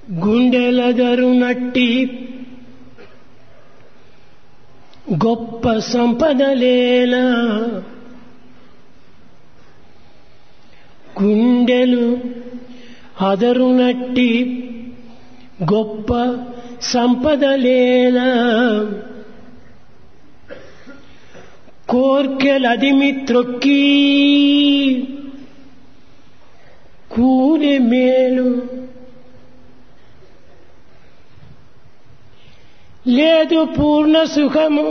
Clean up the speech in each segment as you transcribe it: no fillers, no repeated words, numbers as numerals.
గుండెలదరునట్టి గొప్ప సంపదలేలా గుండెలు అదరునట్టి గొప్ప సంపదలేలా కోర్కెలదిమి త్రొక్కి కూలి మేలు లేదు పూర్ణ సుఖము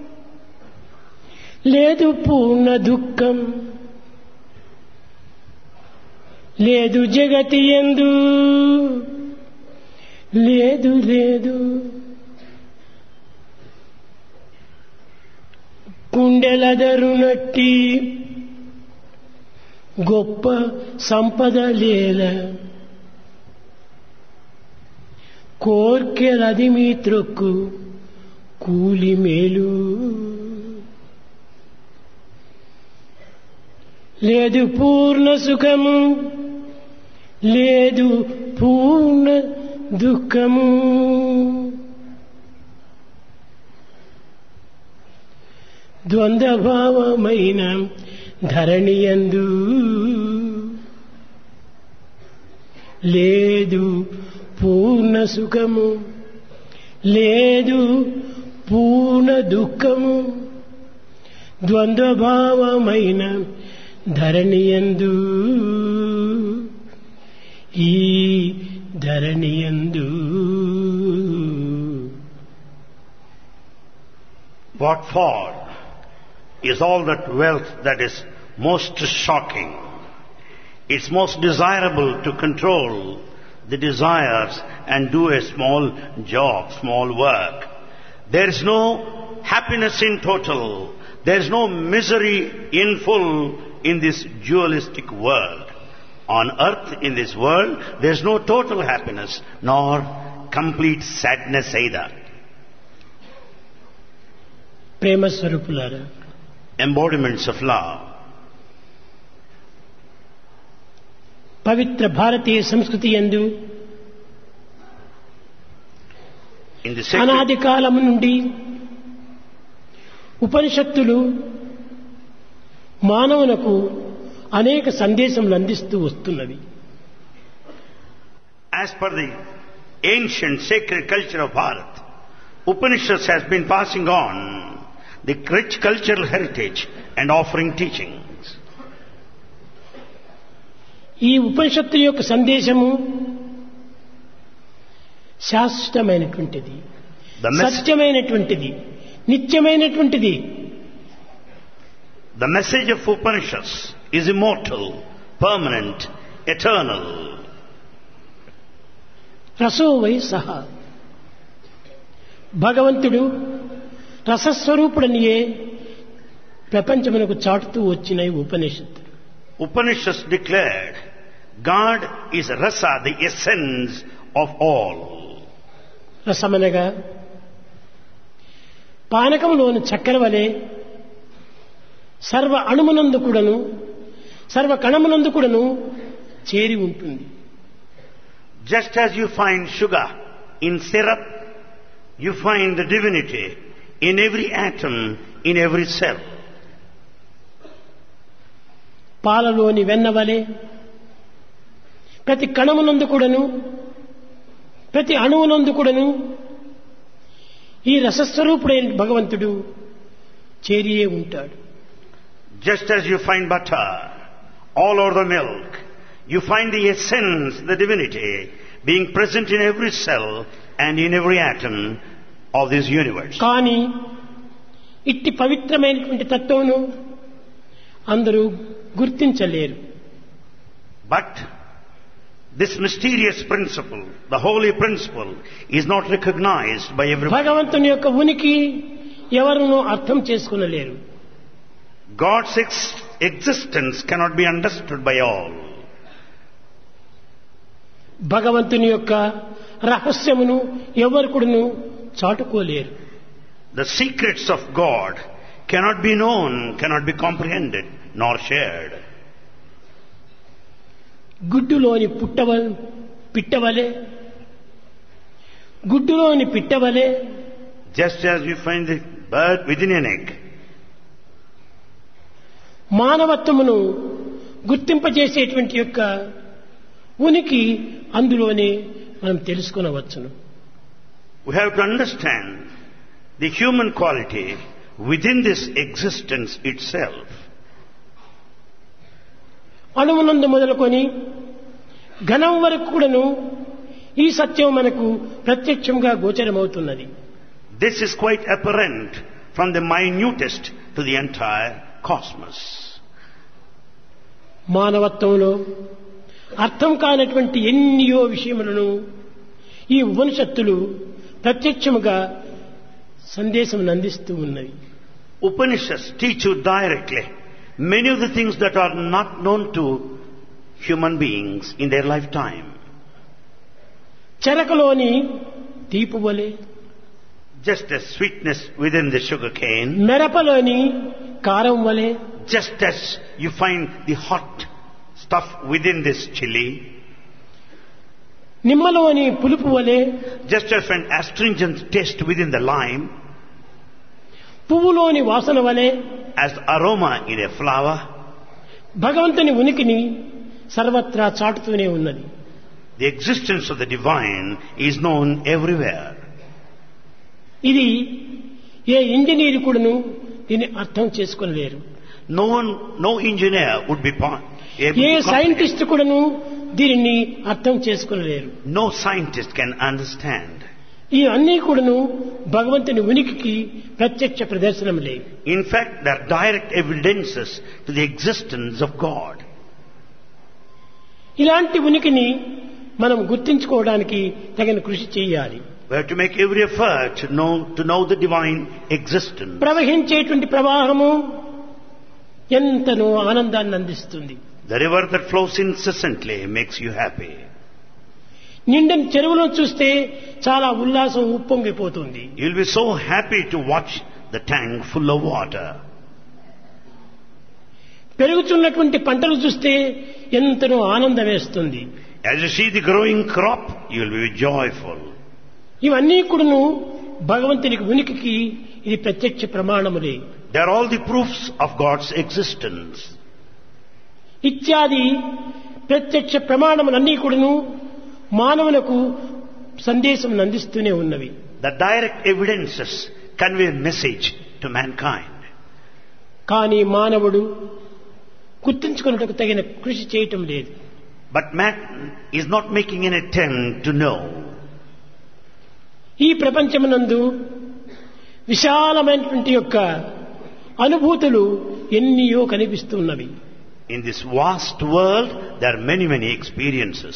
లేదు పూర్ణ దుఃఖం లేదు జగతి యందు లేదు లేదు కుండెలదరునట్టి గొప్ప సంపద లేల కోర్కెలదిమి త్రొక్కు కూలి మేలు లేదు పూర్ణ సుఖము లేదు పూర్ణ దుఃఖము ద్వంద్వభావమైన ధరణియందు లేదు పూర్ణ సుఖము లేదు పూర్ణ దుఃఖము ద్వంద్వభావమైన ధరణియందు ఈ ధరణియందు. What for is all that wealth that is most shocking? It's most desirable to control the desires and do a small job, small work. There is no happiness in total. There is no misery in full in this dualistic world. On earth, in this world, there is no total happiness nor complete sadness either. ప్రేమ స్వరూపులారా, Embodiments of love. పవిత్ర భారతీయ సంస్కృతి యందు In the sacred, అనాది కాలము నుండి ఉపనిషత్తులు మానవులకు అనేక సందేశములు అందిస్తూ వస్తున్నవి. as per the ancient sacred culture of Bharat, Upanishads has been passing on the rich cultural heritage and offering teachings. ఈ ఉపనిషత్తు యొక్క సందేశము శాశ్వతమైనటువంటిది, సత్యమైనటువంటిది, నిత్యమైనటువంటిది. The message of Upanishads is immortal, permanent, eternal. రసో వై సహ, భగవంతుడు రసస్వరూపుడనియే ప్రపంచమునకు చాటుతూ వచ్చిన ఉపనిషత్తు. Upanishads declared God is rasa, the essence of all. రసమనగా పానకములోని చక్కెర వలె సర్వ అణుమునందు కూడాను సర్వ కణమునందు కూడాను చేరి ఉంటుంది. Just as you find sugar in syrup, you find the divinity in every atom, in every cell. పాలలోని వెన్న వలె ప్రతి కణమునందు కూడాను ప్రతి అణువునందు కూడాను ఈ రసస్వరూపుడైన భగవంతుడు చేరియే ఉంటాడు. Just as you find butter all over the milk, you find the essence, the divinity, being present in every cell and in every atom of this universe. కానీ ఇట్టి పవిత్రమైనటువంటి తత్వమును అందరూ గుర్తించలేరు. But this mysterious principle, the holy principle, is not recognized by everyone. భగవంతుని యొక్క ఉనికి ఎవరునూ అర్థం చేసుకొనలేరు. God's existence cannot be understood by all. భగవంతుని యొక్క రహస్యమును ఎవరు కూడాను చాటుకోలేరు. The secrets of God cannot be known, cannot be comprehended, nor shared. గుడ్డులోని పిట్టవలే గుడ్డులోని పిట్టవలే, just as you find the bird within an egg. మానవత్వమును గుర్తింపజేసేటువంటి యొక్క ఉనికి అందులోనే మనం తెలుసుకొనవచ్చును. We have to understand the human quality within this existence itself. అణువునందు మొదలుకొని ఘనం వరకు కూడాను ఈ సత్యం మనకు ప్రత్యక్షంగా గోచరమవుతున్నది. This is quite apparent from the minutest to the entire cosmos. మానవత్వంలో అర్థం కానటువంటి ఎన్నో విషయములను ఈ ఉపనిషత్తులు ప్రత్యక్షముగా సందేశం అందిస్తూ ఉన్నవి. Upanishads teach you directly many of the things that are not known to human beings in their lifetime. చెరకలోని తీపు వలె, Just as sweetness within the sugar cane, మెరపలోని కారం వలె, just as you find the hot stuff within this chili, నిమ్మలోని పులుపు వలె, just as an astringent taste within the lime, పువ్వులోని వాసన వలె, as aroma in a flower, భగవంతుని ఉనికిని సర్వత్రా చాటుతూనే ఉన్నది. the existence of the divine is known everywhere. ఇది ఏ engineer కూడాను దీన్ని అర్థం చేసుకోలేరు. No engineer would be able ఏ to comprehend. సైంటిస్ట్ కూడాను దీనిని అర్థం చేసుకోలేరు. No scientist can understand. ఈ అన్నీ కూడాను భగవంతుని ఉనికికి ప్రత్యక్ష ప్రదర్శనములే. In fact, they are direct evidences to the existence of God. ఇలాంటి ఉనికిని మనం గుర్తించుకోవడానికి తగిన కృషి చేయాలి. We have to make every effort to know the divine existence. ప్రవహించేటువంటి ప్రవాహము ఎంతనో ఆనందాన్ని అందిస్తుంది. The river that flows incessantly makes you happy. నిండిన చెరువులను చూస్తే చాలా ఉల్లాసం ఉప్పొంగిపోతుంది. You'll be so happy to watch the tank full of water. పెరుగుతున్నటువంటి పంటలు చూస్తే ఎంతనో ఆనందం వేస్తుంది. As you see the growing crop, you'll be joyful. ఇవన్నీ కూడాను భగవంతునికి ఉనికికి ఇది ప్రత్యక్ష ప్రమాణములే. They are all the proofs of God's existence. ఇత్యాది ప్రత్యక్ష ప్రమాణములన్నీ కూడాను మానవులకు సందేశం అందిస్తూనే ఉన్నవి. The direct evidences convey a message to mankind. కానీ మానవుడు గుర్తించుకున్నట్టుకు తగిన కృషి చేయటం లేదు. But man is not making an attempt to know. ఈ ప్రపంచమునందు విశాలమైనటువంటి యొక్క అనుభూతులు ఎన్నో కనిపిస్తున్నవి. In this vast world, there are many experiences.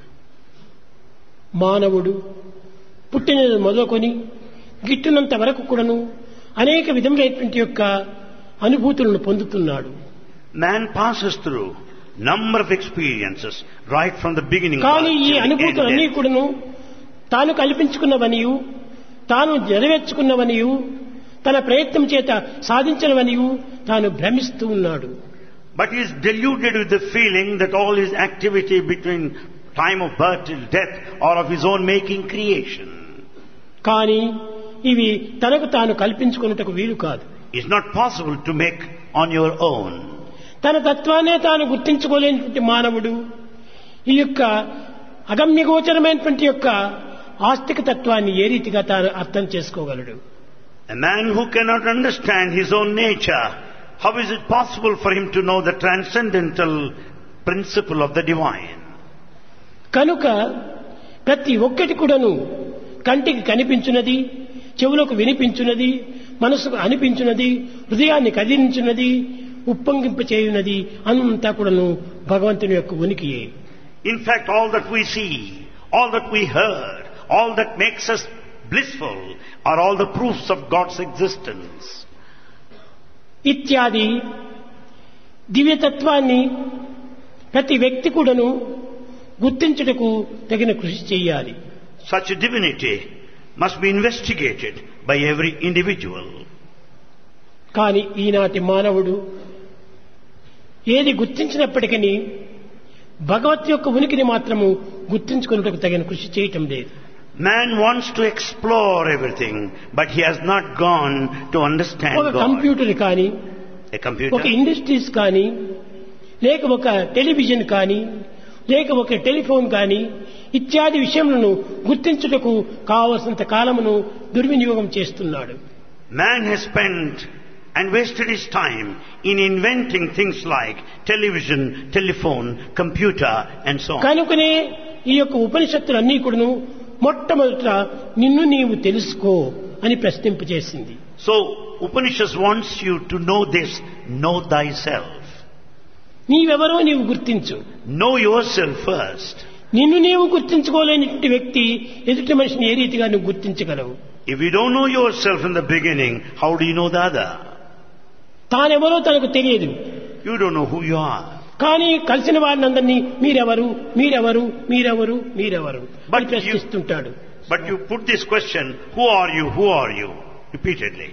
మానవుడు పుట్టిన మొదలుకొని గిట్టునంత వరకు కూడాను అనేక విధములైనటువంటి యొక్క అనుభూతులను పొందుతున్నాడు. Man passes through number of experiences right from the beginning. కానీ ఈ అనుభూతులన్నీ కూడాను తాను కల్పించుకున్నవనియు, తాను నెరవేర్చుకున్నవనియు, తన ప్రయత్నం చేత సాధించినవనియు తాను భ్రమిస్తూ ఉన్నాడు. But he is deluded with the feeling that all his activity between time of birth till death are of his own making creation. కానీ ఇవి తనకు తాను కల్పించుకున్నటకు వీలు కాదు. It's not possible to make on your own. తన తత్వాన్నే తాను గుర్తించుకోలేనటువంటి మానవుడు ఈ యొక్క అగమ్యగోచరమైనటువంటి యొక్క ఆస్తిక తత్వాన్ని ఏ రీతిగా తాను అర్థం చేసుకోగలడు? A man who cannot understand his own nature, how is it possible for him to know the transcendental principle of the divine? కనుక ప్రతి ఒక్కటి కూడాను కంటికి కనిపించున్నది, చెవులకు వినిపించున్నది, మనసుకు అనిపించున్నది, హృదయాన్ని కదిలించున్నది, ఉప్పొంగింప చేయున్నది అంతా కూడాను భగవంతుని యొక్క ఉనికియే. In fact, all that we see, all that we heard, all that makes us blissful are all the proofs of God's existence. ఇత్యాది దివ్యతత్వాన్ని ప్రతి వ్యక్తి కూడాను గుర్తించుటకు తగిన కృషి చేయాలి. Such a divinity must be investigated by every individual. కానీ ఈనాటి మానవుడు ఏది గుర్తించినప్పటికీ భగవత్ యొక్క ఉనికిని మాత్రము గుర్తించుకున్నట్టుకు తగిన కృషి చేయటం లేదు. Man wants to explore everything, but he has not gone to understand ఒక God. కంప్యూటర్ కానీ, A computer, ఒక ఇండస్ట్రీస్ కానీ, లేక ఒక టెలివిజన్ కానీ, లేక ఒక టెలిఫోన్ కానీ ఇత్యాది విషయములను గుర్తించుటకు కావలసినంత కాలమును దుర్వినియోగం చేస్తున్నాడు. man has spent and wasted his time in inventing things like television, telephone, computer and so on. కనుకనే ఈ యొక్క ఉపనిషత్తులన్నీ కూడాను మొట్టమొదట నిన్ను నీవు తెలుసుకో అని ప్రశ్నింపజేసింది. So Upanishad wants you to know this, know thyself. నీవెవరో నీవు గుర్తించు. Know yourself first. నిన్ను నీవు గుర్తించుకోలేనటువంటి వ్యక్తి ఎదుటి మనిషిని ఏ రీతిగా నువ్వు గుర్తించగలవు? If you don't know yourself in the beginning, how do you know the other? తానెవరో తనకు తెలియదు. You don't know who you are. కానీ కలిసిన వారినందరినీ మీరెవరు మీరెవరు మీరెవరు మీరెవరు అని ప్రశ్నిస్తుంటాడు. But you put this question, who are you, repeatedly.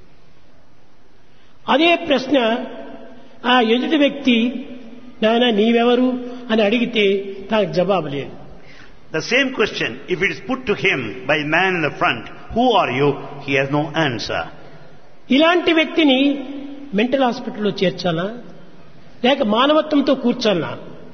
అదే ప్రశ్న ఆ ఎదుటి వ్యక్తి నాయనా నీవెవరు అని అడిగితే తనకు జవాబు లేదు. The same question, if it is put to him by a man in the front, who are you, he has no answer. ఇలాంటి వ్యక్తిని మెంటల్ హాస్పిటల్లో చేర్చాలా లేక మానవత్వంతో కూర్చాలా?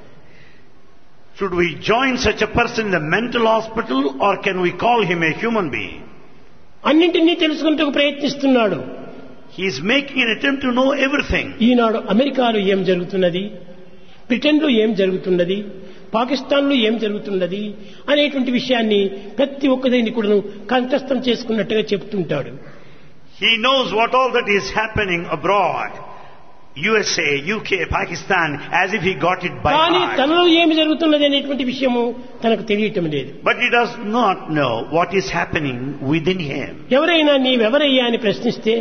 Should we join such a person in the mental hospital or can we call him a human being? అన్నింటినీ తెలుసుకుంటూ ప్రయత్నిస్తున్నాడు. He is making an attempt to know everything. ఈనాడు అమెరికాలో ఏం జరుగుతున్నది, బ్రిటన్లో ఏం జరుగుతున్నది, పాకిస్తాన్లో ఏం జరుగుతున్నది అనేటువంటి విషయాన్ని ప్రతి ఒక్కదాన్ని కూడా కంఠస్థం చేసుకున్నట్టుగా చెప్తుంటాడు. He knows what all that is happening abroad. USA, UK, Pakistan, as if he got it by కానీ heart. తనలో ఏమి జరుగుతున్నది అనేటువంటి విషయము తనకు తెలియటం లేదు. But he does not know what is happening within him. ఎవరైనా నీవెవరయ్యా అని ప్రశ్నిస్తే,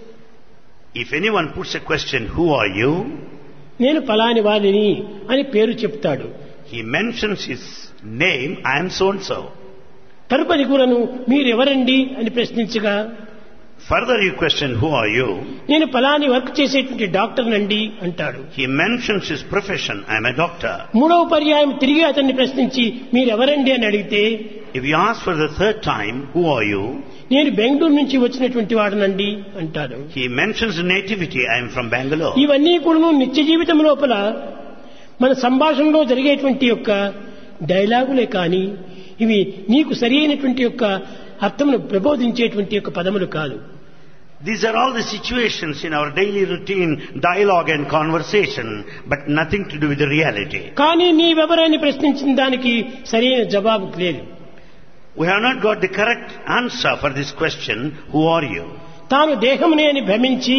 If anyone puts a question, who are you? నేను ఫలాని వారిని అని పేరు చెప్తాడు. He mentions his name, I am so and so. తరుపది కూడాను మీరెవరండి అని ప్రశ్నించగా, Further you question, who are you? నేను ఫలాని వర్క్ చేసేటువంటి డాక్టర్ నండి అంటాడు. He mentions his profession, I am a doctor. మూడవ పర్యాయం తిరిగి అతన్ని ప్రశ్నించి మీరెవరండి అని అడిగితే, If you ask for the third time, who are you? నేను బెంగళూరు నుంచి వచ్చినటువంటి వాడనండి అంటాడు. He mentions nativity, I am from Bangalore. ఇవన్నీ కూడా నిత్య జీవితం లోపల మన సంభాషణలో జరిగేటువంటి యొక్క డైలాగులే కానీ ఇవి నీకు సరి అయినటువంటి యొక్క అర్థమును ప్రబోధించేటువంటి యొక్క పదములు కాదు. These are all the situations in our daily routine, dialogue and conversation, but nothing to do with the reality. కానీ నీవెవరని ప్రశ్నించిన దానికి సరైన జవాబు లేదు. We have not got the correct answer for this question, who are you? తాను దేహమునే అని భ్రమించి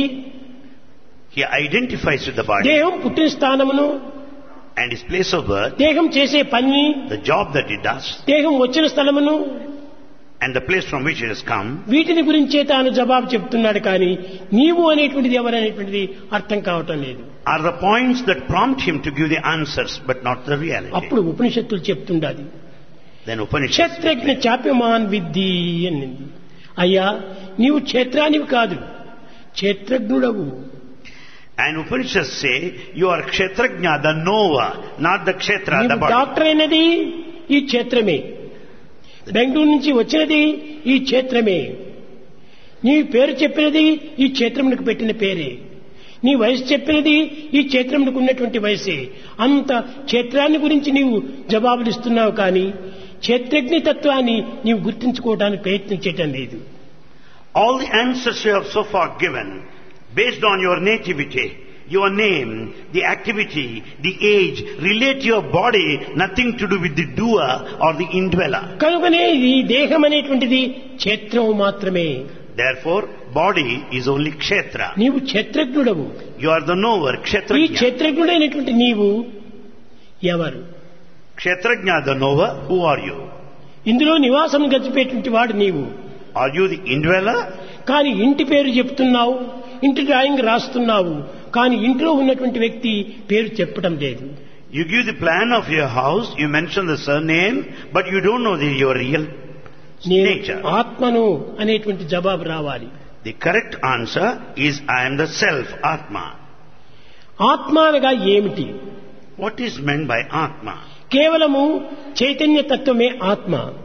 He identifies with the body దేహం పుట్టిన స్థానమును, and his place of birth, దేహం చేసే పని, the job that he does, దేహం వచ్చిన స్థలమును, and the place from which he has come. వీటిని గురించే తాను జవాబు చెప్తున్నాడు. కానీ నీవు అనేటువంటిది ఎవరనేటువంటిది అర్థం కావటం లేదు. Are the points that prompt him to give the answers, but not the reality. అప్పుడు ఉపనిషత్తులు చెప్తుండాలి, Then Upanishad క్షేత్రజ్ఞ చాప్యమాన్ విద్ధి అనింది. అయ్యా నీవు క్షేత్రానివి కాదు, క్షేత్రజ్ఞుడవు. and Upanishads say, you are kshetrajna, the knower, not the kshetra, the నీవు body. డాక్టర్ అయినది ఈ క్షేత్రమే, బెంగళూరు నుంచి వచ్చినది ఈ క్షేత్రమే, నీ పేరు చెప్పినది ఈ క్షేత్రమునకు పెట్టిన పేరే, నీ వయసు చెప్పినది ఈ క్షేత్రమునకు ఉన్నటువంటి వయసే. అంత క్షేత్రాన్ని గురించి నీవు జవాబులిస్తున్నావు కానీ క్షేత్రజ్ఞ తత్వాన్ని నీవు గుర్తించుకోవడానికి ప్రయత్నించటం లేదు. All the answers you have so far given, based on your nativity, your name, the activity, the age, relate to your body, nothing to do with the doer or the indweller. కనుకనే ఈ దేహం అనేటువంటిది క్షేత్రం మాత్రమే. Therefore, body is only kshetra. నీవు క్షేత్రజ్ఞుడవు. You are the knower, ఈ kshetrajna. క్షేత్రజ్ఞుడైనటువంటి నీవు ఎవరు? Kshetrajna, the knower, who are you? ఇందులో నివాసం గడిపేటువంటి వాడు నీవు. Are you the indweller? కానీ ఇంటి పేరు చెప్తున్నావు, ఇంటి డ్రాయింగ్ రాస్తున్నావు, కానీ ఇంట్లో ఉన్నటువంటి వ్యక్తి పేరు చెప్పడం లేదు. You give the plan of your house, you mention the surname, but you don't know your real నేను nature. ఆత్మను అనేటువంటి జవాబు రావాలి. The correct answer is, I am the self, Atma. ఆత్మ అనగా ఏమిటి? What is meant by Atma? కేవలము చైతన్య తత్వమే ఆత్మ.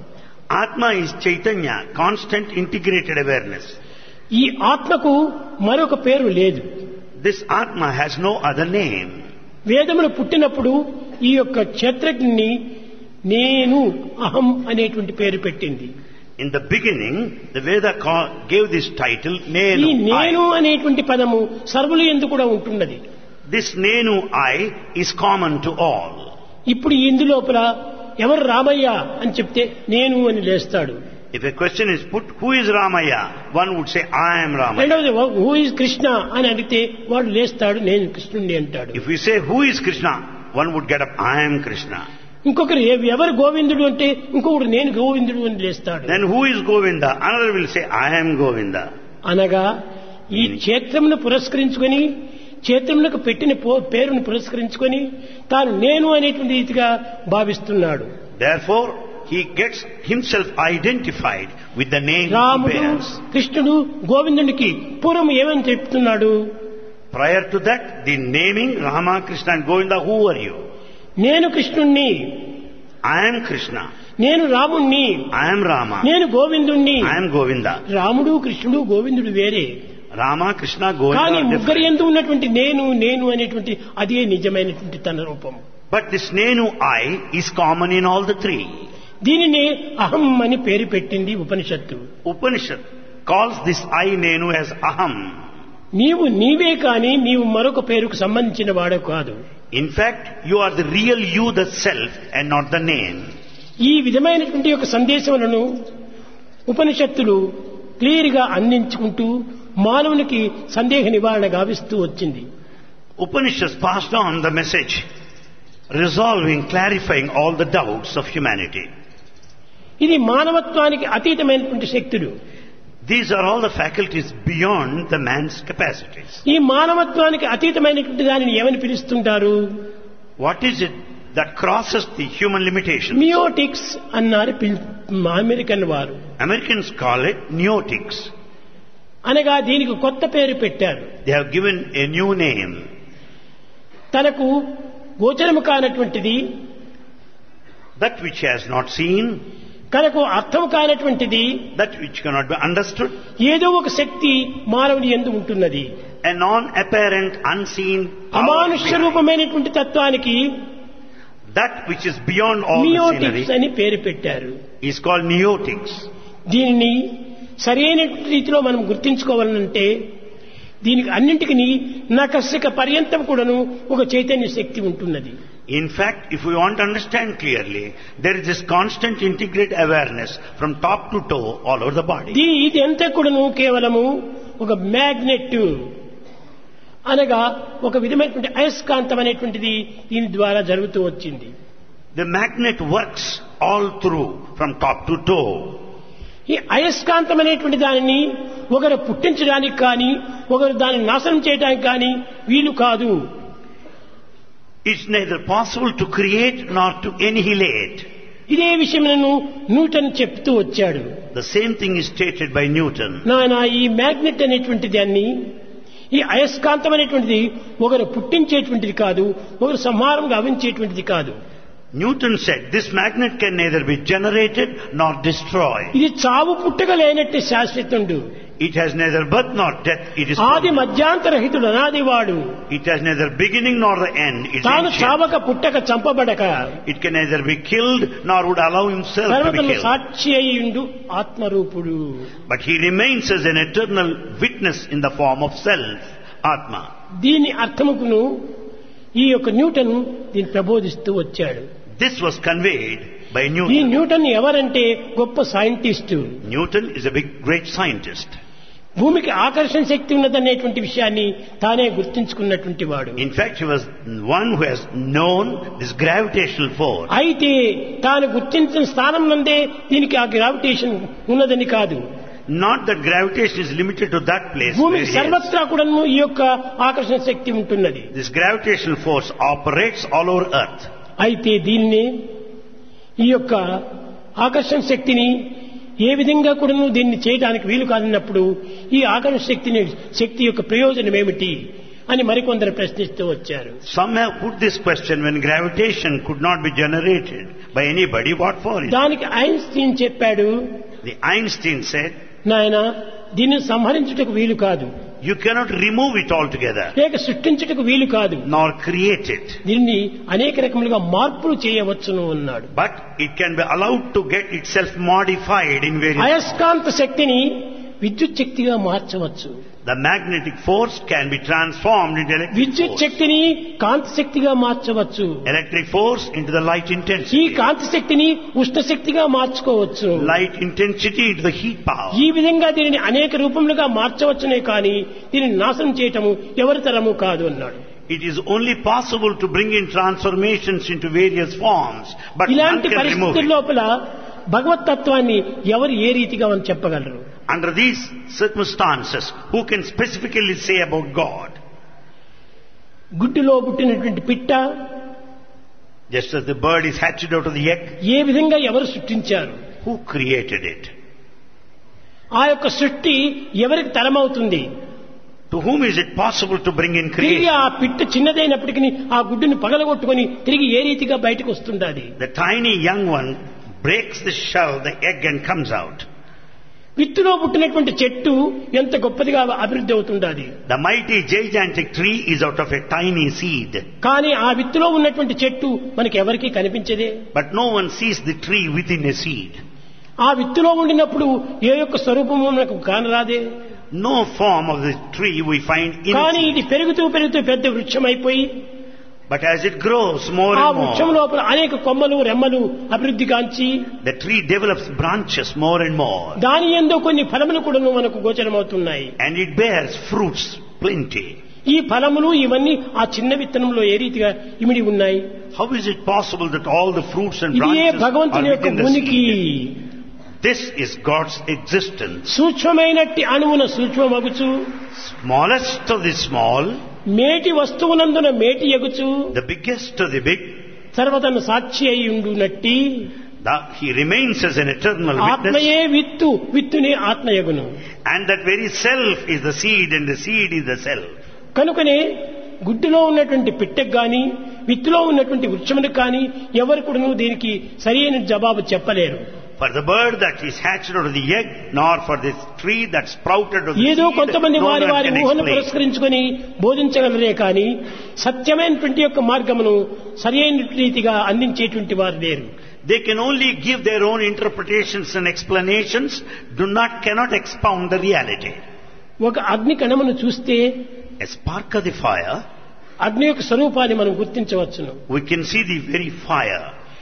Atma is Chaitanya, constant integrated awareness. ఈ ఆత్మకు మరొక పేరు లేదు. This Atma has no other name. వేదములు పుట్టినప్పుడు ఈ యొక్క క్షేత్రజ్ఞుని నేను అహం అనేటువంటి పేరు పెట్టింది. In the beginning, the Veda gave this title, ఈ Nenu నేను I. అనేటువంటి పదము సర్వులు యందు కూడా ఉంటున్నది. This Nenu I is common to all. ఇప్పుడు ఇందులోపల ఎవరు రామయ్య అని చెప్తే నేను అని లేస్తాడు. If a question is put, who is Ramaya? One would say, I am Ramaya. రెండవది హూ ఇస్ కృష్ణ అని అడిగితే వాడు లేస్తాడు, నేను కృష్ణుడిని అంటాడు. If we say, who is Krishna? One would get up, I am Krishna. ఇంకొకరు ఎవరు గోవిందుడు అంటే ఇంకొకడు నేను గోవిందుడు అని లేస్తాడు. Then who is Govinda? Another will say, I am Govinda. అనగా ఈ క్షేత్రమును పురస్కరించుకొని క్షేత్రములకు పెట్టిన పేరును పురస్కరించుకొని తాను నేను అనేటువంటి రీతిగా భావిస్తున్నాడు. Therefore, he gets himself identified with the name he రాముడు bears. కృష్ణుడు గోవిందునికి పూర్వం ఏమని చెప్తున్నాడు? Prior to that, the naming Rama, Krishna and Govinda, who are you? నేను కృష్ణుణ్ణి, I am Krishna. నేను రాముణ్ణి, I am Rama. నేను గోవిందుణ్ణి. I am Govinda. రాముడు కృష్ణుడు గోవిందుడు వేరే, Rama, Krishna, Govinda కానీ are ముగ్గురు different. ఎందు ఉన్నటువంటి నేను నేను అనేటువంటి అదే నిజమైనటువంటి తన రూపం. But this Nenu I is common in all the three. దీనిని అహం అని పేరు పెట్టింది ఉపనిషత్తు. Upanishad calls this I Nenu as Aham. నీవు నీవే కాని నీవు మరొక పేరుకు సంబంధించిన వాడు కాదు. In fact, you are the real you, the self, and not the name. ఈ విధమైనటువంటి యొక్క సందేశములను ఉపనిషత్తులు క్లియర్ గా అందించుకుంటూ మానవునికి సందేహ నివారణ గావిస్తూ వచ్చింది. Upanishads passed on the message, resolving, clarifying all the doubts of humanity. ఇది మానవత్వానికి అతీతమైనటువంటి శక్తులు. These are all the faculties beyond the man's capacities. ఈ మానవత్వానికి అతీతమైనటువంటి దానిని ఏమని పిలుస్తుంటారు? What is it that crosses the human limitations? మియోటిక్స్ అన్నారు అమెరికన్ వారు. Americans call it neotics. అనగా దీనికి కొత్త పేరు పెట్టారు. They have given a new name. తనకు గోచరము కానటువంటిది, That which has not seen, తనకు అర్థం కానటువంటిది, that which cannot be understood, ఏదో ఒక శక్తి మానవుని యందు ఉంటున్నది. a non-apparent, unseen power అమానుష్య behind. రూపమైనటువంటి తత్వానికి That which is beyond all the మియోటిక్స్ scenery అని పేరు పెట్టారు. is called neotics. దీనిని సరైన రీతిలో మనం గుర్తించుకోవాలంటే దీనికి అన్నింటికి నకసిక పర్యంతం కూడాను ఒక చైతన్య శక్తి ఉంటున్నది. In fact, if we want to understand clearly, there is this constant integrated awareness from top to toe all over the body. ఇది అంతా కూడాను కేవలము ఒక మ్యాగ్నెట్ అనగా ఒక విధమైనటువంటి అయస్కాంతం అనేటువంటిది దీని ద్వారా జరుగుతూ వచ్చింది. The magnet works all through from top to toe. ఈ అయస్కాంతం అనేటువంటి దానిని ఒకరు పుట్టించడానికి కానీ ఒకరు దాన్ని నాశనం చేయడానికి కానీ వీలు కాదు. It's neither possible to create nor to annihilate. ఇదే విషయములను న్యూటన్ చెప్తూ వచ్చాడు. The same thing is stated by Newton. నాయనా ఈ మ్యాగ్నెట్ అనేటువంటి దాన్ని, ఈ అయస్కాంతం అనేటువంటిది ఒకరు పుట్టించేటువంటిది కాదు, ఒకరు సంహారం గావించేటువంటిది కాదు. Newton said this magnet can neither be generated nor destroyed. ఇది చావు పుట్టక లేనట్టు శాశ్వతుడు. It has neither birth nor death. It is ఆది permanent. మధ్యాంతరహితుడు అనాదివాడు. It has neither beginning nor the end. It is తాను ancient. చావక పుట్టక చంపబడక It can neither be killed nor would allow himself to be సర్వతను killed. Sakshi అయ్యుండు ఆత్మరూపుడు. But he remains as an eternal witness in the form of self, Atma. దీని అర్థముకును ఈ యొక్క Newton దీన్ని ప్రబోధిస్తూ వచ్చాడు. This was conveyed by ఈ Newton. Newton ఎవరంటే గొప్ప scientist. Newton is a big, great scientist. భూమికి ఆకర్షణ శక్తి ఉన్నదనేటువంటి విషయాన్ని తానే గుర్తించుకున్నటువంటి వాడు. In fact, he was one who has known this gravitational force. అయితే తాను గుర్తించిన స్థానం నందే దీనికి ఆ గ్రావిటేషన్ ఉన్నదని కాదు. Not that gravitation is limited to that place. where భూమికి he is. సర్వత్రా కూడా ఈ యొక్క ఆకర్షణ శక్తి ఉంటున్నది. This gravitational force operates all over Earth. అయితే దీన్ని ఈ యొక్క ఆకర్షణ శక్తిని ఏ విధంగా కూడా దీన్ని చేయడానికి వీలు కాదన్నప్పుడు ఈ ఆకర్షణ శక్తి యొక్క ప్రయోజనం ఏమిటి అని మరికొందరు ప్రశ్నిస్తూ వచ్చారు. Some have put this question when gravitation could not be generated by anybody, what for it? దానికి ఐన్స్టీన్ చెప్పాడు, The Einstein said, నాయనా దీన్ని సంహరించుటకు వీలు కాదు, you cannot remove it altogether, లేక సృష్టించుటకు వీలు కాదు, nor create it. దీన్ని అనేక రకములుగా మార్పులు చేయవచ్చును అన్నాడు. But it can be allowed to get itself modified in various forms. అయస్కాంత శక్తిని విద్యుత్ శక్తిగా మార్చవచ్చు, The magnetic force can be transformed into electric విద్యుత్ force. శక్తిని కాంతి శక్తిగా మార్చవచ్చు, Electric force into the light ఈ intensity. కాంతి శక్తిని ఉష్ణ శక్తిగా మార్చుకోవచ్చు. Light intensity into the heat power. ఈ విధంగా దీనిని అనేక రూపములుగా మార్చవచ్చునే కానీ దీనిని నాశనం చేయటము ఎవరి తరము కాదు అన్నాడు. It is only possible to bring in transformations into various forms, but none ఇలాంటి can remove పరిస్థితుల it. లోపల భగవతత్వాన్ని ఎవరు ఏ రీతిగా అని చెప్పగలరు? Under these circumstances, who can specifically say about God? గుడ్డులో పుట్టినటువంటి పిట్ట Just as the bird is hatched out of the egg, ఏ విధంగా ఎవరు సృష్టించారు? who created it? ఆ యొక్క సృష్టి ఎవరికి తరమవుతుంది? To whom is it possible to bring in తిరిగి creation? ఆ పిట్ట చిన్నదైనప్పటికీ ఆ గుడ్డుని పగలగొట్టుకొని తిరిగి ఏ రీతిగా బయటకు వస్తుండాలి? The tiny young one breaks the shell, the egg, and comes out. విత్తులో పుట్టినటువంటి చెట్టు ఎంత గొప్పదిగా అభివృద్ధి అవుతుండాలి. The mighty gigantic tree is out of a tiny seed. కానీ ఆ విత్తులో ఉన్నటువంటి చెట్టు మనకి ఎవరికీ కనిపించదే. But no one sees the tree within a seed. ఆ విత్తులో ఉండినప్పుడు ఏ యొక్క స్వరూపము మనకు కానరాదే. No form of the tree we find in కానీ it. ఇది పెరుగుతూ పెరుగుతూ పెద్ద వృక్షం అయిపోయి But as it grows more ఆ and వృక్షం more, లోపల అనేక కొమ్మలు రెమ్మలు అభివృద్ధి కాంచి the tree develops branches more and more. దాని యందు కొన్ని ఫలములు కూడా మనకు గోచరమవుతున్నాయి. And it bears fruits plenty. ఈ ఫలములు ఇవన్నీ ఆ చిన్న విత్తనంలో ఏ రీతిగా ఇమిడి ఉన్నాయి? How is it possible that all the fruits and ఇదే branches are భగవంతుని యొక్క within the ఉనికి. seed? This is God's existence. సూక్ష్మమైనట్టి అణువున సూక్ష్మమగుచు, Smallest of the small, మేటి వస్తువునందున మేటి ఎగుచు, the biggest of the big, సర్వతను సాక్షి అయి ఉండునట్టి He remains as an eternal witness. ఆత్మయే విత్తు, విత్తునే ఆత్మయగును. And that very self is the seed and the seed is the self. కనుకనే గుడ్డులో ఉన్నటువంటి పిట్టకు గాని విత్తులో ఉన్నటువంటి వృక్షమునికి కానీ ఎవరు కూడా దీనికి సరైన జవాబు చెప్పలేరు. For the bird that is hatched out of the egg, nor for this tree that sprouted out of the ఏదో seed, కొంతమంది no వారి one వారి can ఊహను explain. పురస్కరించుకొని బోధించగలరే కానీ సత్యమైనటువంటి యొక్క మార్గమును సరైన రీతిగా అందించేటువంటి వారు లేరు. They can only give their own interpretations and explanations, cannot expound the reality. ఒక అగ్ని కణమును చూస్తే A spark of the fire, అగ్ని యొక్క స్వరూపాన్ని మనం గుర్తించవచ్చును. we can see the very fire.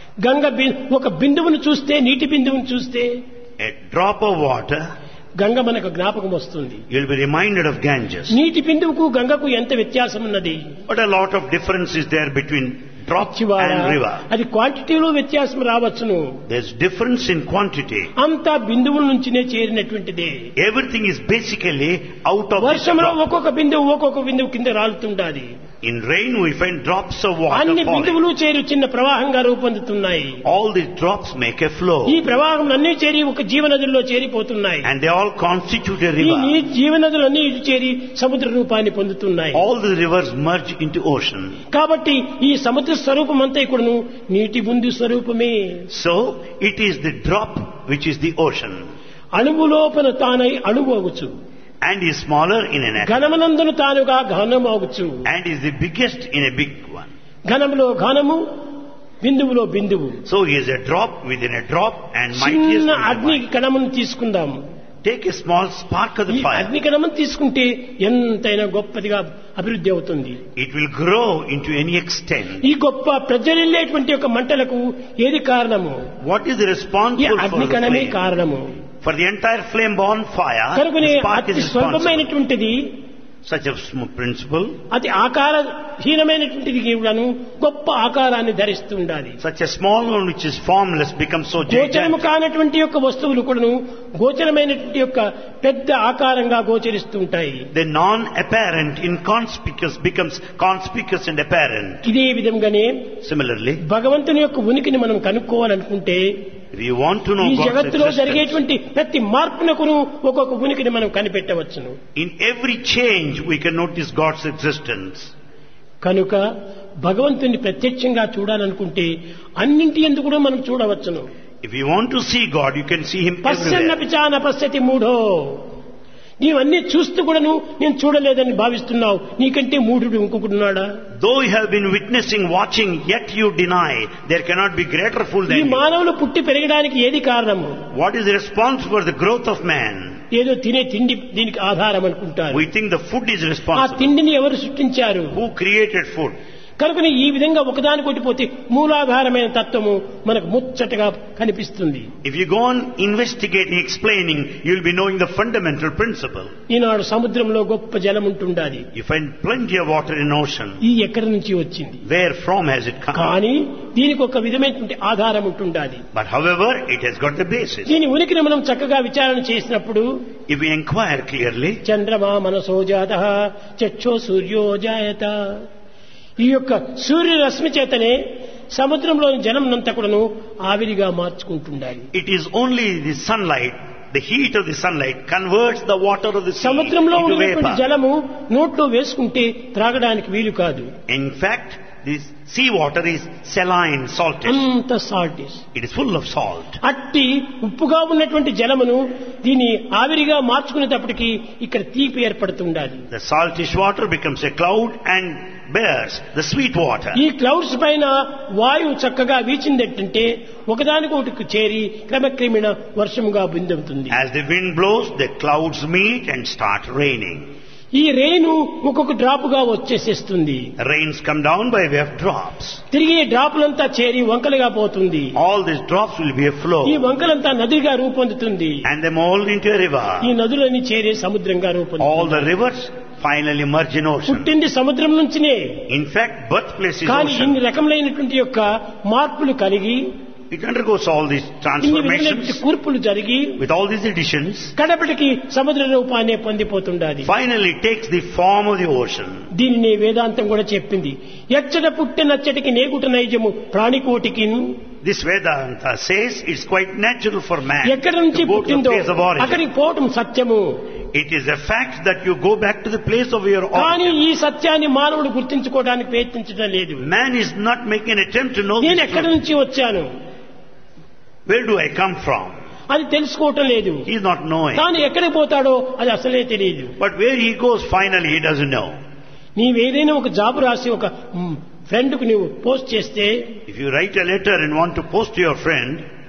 ఒక బిందువును చూస్తే, నీటి బిందువును చూస్తే A drop of water, Ganga మనకు జ్ఞాపకం వస్తుంది. you'll be reminded of Ganges. నీటి బిందువుకు గంగకు ఎంత వ్యత్యాసం ఉన్నది? But a lot of difference is there between drop చివాడ and river. అది క్వాంటిటీలో వ్యత్యాసం రావచ్చును. There's difference in quantity. అంతా బిందువుల నుంచినే చేరినటువంటిదే. Everything is basically out of this వర్షంలో drop. ఒక్కొక్క బిందువు కింద రాలుతుండాది. In rain we find drops of water అన్ని falling. బిందువులు చేరి చిన్న ప్రవాహంగా రూపొందుతున్నాయి. All these drops make a flow. ఈ ప్రవాహం అన్ని చేరి ఒక జీవనదుల్లో చేరిపోతున్నాయి. And they all constitute a ఈ river. జీవనదులన్నీ ఇటు చేరి సముద్ర రూపాన్ని పొందుతున్నాయి. All the rivers merge into ocean. కాబట్టి ఈ సముద్ర స్వరూపం అంతా కూడాను నీటి బిందు స్వరూపమే. So it is the drop which is the ocean. అణువు లోపల తానై అణువగుచు, And is smaller in an atom. ఘనమునందును తానుగా ఘనమగుచు. And is the biggest in a big one. ఘనములో ఘనము, బిందువులో బిందువు. So he is a drop within a drop and mightiest చిన్న within అగ్ని one. కణమును తీసుకుందాము. Take a small spark of ఈ the fire. అగ్ని కణమును తీసుకుంటే ఎంతైనా గొప్పదిగా అభివృద్ధి అవుతుంది. It will grow into any extent. ఈ గొప్ప ప్రజ్వలిల్లేటువంటి యొక్క మంటలకు ఏది కారణము? What is ఈ responsible for అగ్ని the కణమే flame? కారణము. For the entire flame born fire, కనుకనే the spark అతి is responsible. స్వల్పమైనటువంటిది, Such a principle, అతి ఆకారహీనమైనటువంటిది కూడాను గొప్ప ఆకారాన్ని ధరిస్తూ ఉండాలి. such a small one which is formless becomes so గోచరము gigantic. కానటువంటి యొక్క వస్తువులు కూడాను గోచరమైనటువంటి యొక్క పెద్ద ఆకారంగా గోచరిస్తూ ఉంటాయి. The non-apparent, inconspicuous becomes conspicuous and apparent. ఇదే విధంగానే Similarly, భగవంతుని యొక్క ఉనికిని మనం కనుక్కోవాలనుకుంటే If you want to know ఈ God's జగత్తులో existence, జరిగేటువంటి ప్రతి మార్పునకును ఒక్కొక్క ఉనికిని మనం కనిపెట్టవచ్చును. in every change we can notice God's existence. కనుక భగవంతుని ప్రత్యక్షంగా చూడాలనుకుంటే అన్నింటి యందు కూడా మనం చూడవచ్చును. If you want to see God, you can see Him everywhere. పశ్యన్నపి చ న పశ్యతి మూఢో. నీవన్నీ చూస్తూ కూడాను నేను చూడలేదని భావిస్తున్నావు. నీకంటే మూఢుడు ఇంకొకడున్నాడా? Though you have been witnessing, watching, yet you deny, there cannot be greater fool ఈ than you. మానవులు పుట్టి పెరగడానికి ఏది కారణము? What is the response for the growth of man? ఏదో తినే తిండి దీనికి ఆధారం అనుకుంటారు. We think the food is ఆ responsible. తిండిని ఎవరు సృష్టించారు? Who created food? కనుకనే ఈ విధంగా ఒకదాని కొట్టిపోతే మూలాధారమైన తత్వము మనకు ముచ్చటగా కనిపిస్తుంది. If you go on investigating, explaining, you will be knowing the fundamental principle. ఈనాడు సముద్రంలో గొప్ప జలం ఉంటుండాలి. You find plenty of water in ocean. ఇది ఎక్కడి నుంచి వచ్చింది? Where from has it come? కానీ దీనికి ఒక విధమైనటువంటి ఆధారం ఉంటుండాలి. But however, it has got the basis. దీని ఉనికిని మనం చక్కగా విచారణ చేసినప్పుడు If we inquire clearly, చంద్రమా మనసో జాతః చక్షో సూర్యో జాయత. ఈ యొక్క సూర్యరశ్మి చేతనే సముద్రంలోని జలమునంతా కూడాను ఆవిరిగా మార్చుకుంటుండాలి. it is only the sunlight, the heat of the sunlight converts the water of the sea సముద్రంలో into ఉన్నటువంటి vapor. జలము నోట్లో వేసుకుంటే త్రాగడానికి వీలు కాదు. In fact, this sea water is saline, salted. అంత salt. It is full of salt. అట్టి ఉప్పుగా ఉన్నటువంటి జలమును దీన్ని ఆవిరిగా మార్చుకునేటప్పటికి ఇక్కడ తీపి ఏర్పడుతుండాలి. The saltish water becomes a cloud and bears the sweet water. ఈ క్లౌడ్స్ పైన వాయువు చక్కగా వీచిందంటే ఒకదానికొకటి చేరి క్రమక్రమేణ వర్షముగా బిందుతుంది. As the wind blows, the clouds meet and start raining. ఈ రెయిన్ ఒక్కొక్క డ్రాపుగా వచ్చేసేస్తుంది. Rains come down by way of drops. తిరిగి డ్రాపులంతా చేరి వంకలుగా పోతుంది. All these drops will be a flow. ఈ వంకలంతా నదిగా రూపొందుతుంది. And they mold into a river. ఈ నదులన్నీ చేరి సముద్రంగా All రూపొందుతుంది. the rivers finally merge in ocean. పుట్టింది సముద్రం నుంచినే. In fact, birthplace is కానీ ఇన్ని ocean. రకములైనటువంటి యొక్క మార్పులు కలిగి It undergoes all these ఇన్ని transformations విధమైనటువంటి కూర్పులు జరిగి with all these additions. కడపటికి సముద్ర రూపాన్ని పొందిపోతుండాలి. Finally takes the form of the ocean. దీనిని వేదాంతం కూడా చెప్పింది. ఎచ్చట పుట్టినచ్చటికి నేగుట నైజము ప్రాణికోటికి. This Vedanta says it's quite natural for man ఎక్కడి నుంచి to go to the పుట్టిందో place of origin. అక్కడికి పోవటం సత్యము. It is a fact that you go back to the place of your కానీ origin. ఈ సత్యాన్ని మానవుడు గుర్తించుకోవడానికి ప్రయత్నించడం లేదు. Man is not making an attempt to know నేను this ఎక్కడి truth. నుంచి వచ్చాను Where do I come from? అది తెలుసుకోవటం లేదు. He is not knowing. తాను ఎక్కడికి పోతాడో అది అసలే తెలియదు. But where he goes finally he doesn't know. నీవేదైనా ఒక జాబ్ రాసి ఒక ఫ్రెండ్ కు నువ్వు పోస్ట్ చేస్తే If you write a letter and want to post to your friend,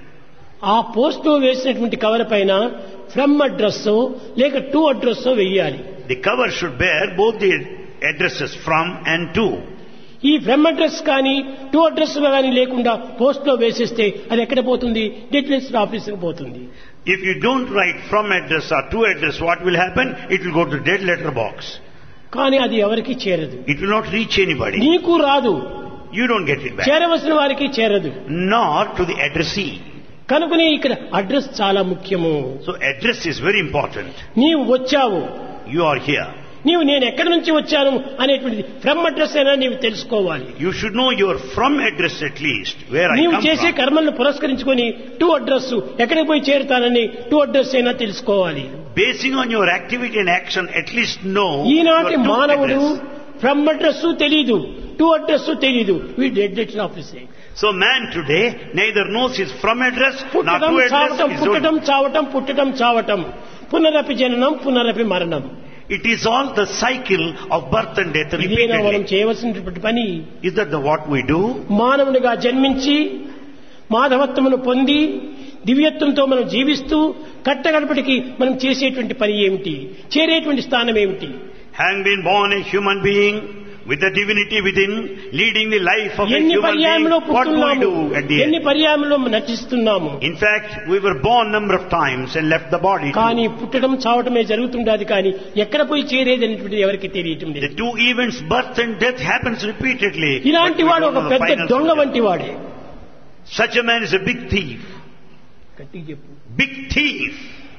ఆ పోస్ట్ లో వేసినటువంటి కవర్ పైన ఫ్రమ్ అడ్రస్ లేక టు అడ్రస్ వెయ్యాలి. the cover should bear both the addresses from and to. ఈ ఫ్రమ్ అడ్రస్ కానీ to address కానీ లేకుండా పోస్ట్ లో వేసేస్తే అది ఎక్కడ పోతుంది? డెట్ రిజిస్టర్ ఆఫీసుకు పోతుంది. If you don't write from address or to address, what will happen? It will go to dead letter box. కానీ అది ఎవరికి చేరదు. It will not reach anybody. నీకు రాదు, You don't get it back. చేరవలసిన వారికి చేరదు. Nor to the addressee. కనుకనే ఇక్కడ address చాలా ముఖ్యము. So address is very important. నీవు వచ్చావు, You are here. నీవు నేను ఎక్కడి నుంచి వచ్చాను అనేటువంటిది ఫ్రమ్ అడ్రస్ అయినా నీవు తెలుసుకోవాలి. You should know your from address at least, where I నీవు come చేసే from. కర్మలను పురస్కరించుకొని టు అడ్రస్ ఎక్కడికి పోయి చేరుతానని టు అడ్రస్ అయినా తెలుసుకోవాలి. Basing on your activity and action, at least know ఈనాటి your to మానవుడు address. ఫ్రమ్ అడ్రస్ తెలీదు, టు అడ్రస్ తెలీదు. వీ డెడ్ లెటర్ ఆఫీసే. So man today neither knows his from address nor పుట్టడం to address. చావటం, His పుట్టడం own. చావటం, పుట్టడం చావటం, పునరపి జననం పునరపి మరణం. It is all the cycle of birth and death ఇదేనా మనం repeatedly. చేయవలసినటువంటి పని? Is that what we do? మానవునిగా జన్మించి మాధవత్వమును పొంది దివ్యత్వంతో మనం జీవిస్తూ కట్టగడపటికి మనం చేసేటువంటి పని ఏమిటి? చేరేటువంటి స్థానం ఏమిటి? Having been born a human being with the divinity within, leading the life of a ఎన్ని human being, పర్యాయంలో what do we పుట్టున్నాము, do at the ఎన్ని end? పర్యాయంలో నటిస్తున్నాము. In fact, we were born number of times and left the body కానీ too. పుట్టడం చావటమే జరుగుతుండది. కానీ ఎక్కడ పోయి చేరేది అనేటువంటిది ఎవరికి తెలియటం The లేదు. two events, birth and death, happens repeatedly. ఇలాంటి but we వాడు don't ఒక know the పెద్ద final దొంగ solution. వంటి వాడే. Such a man is a big thief. గట్టిగా చెప్పు. Big thief.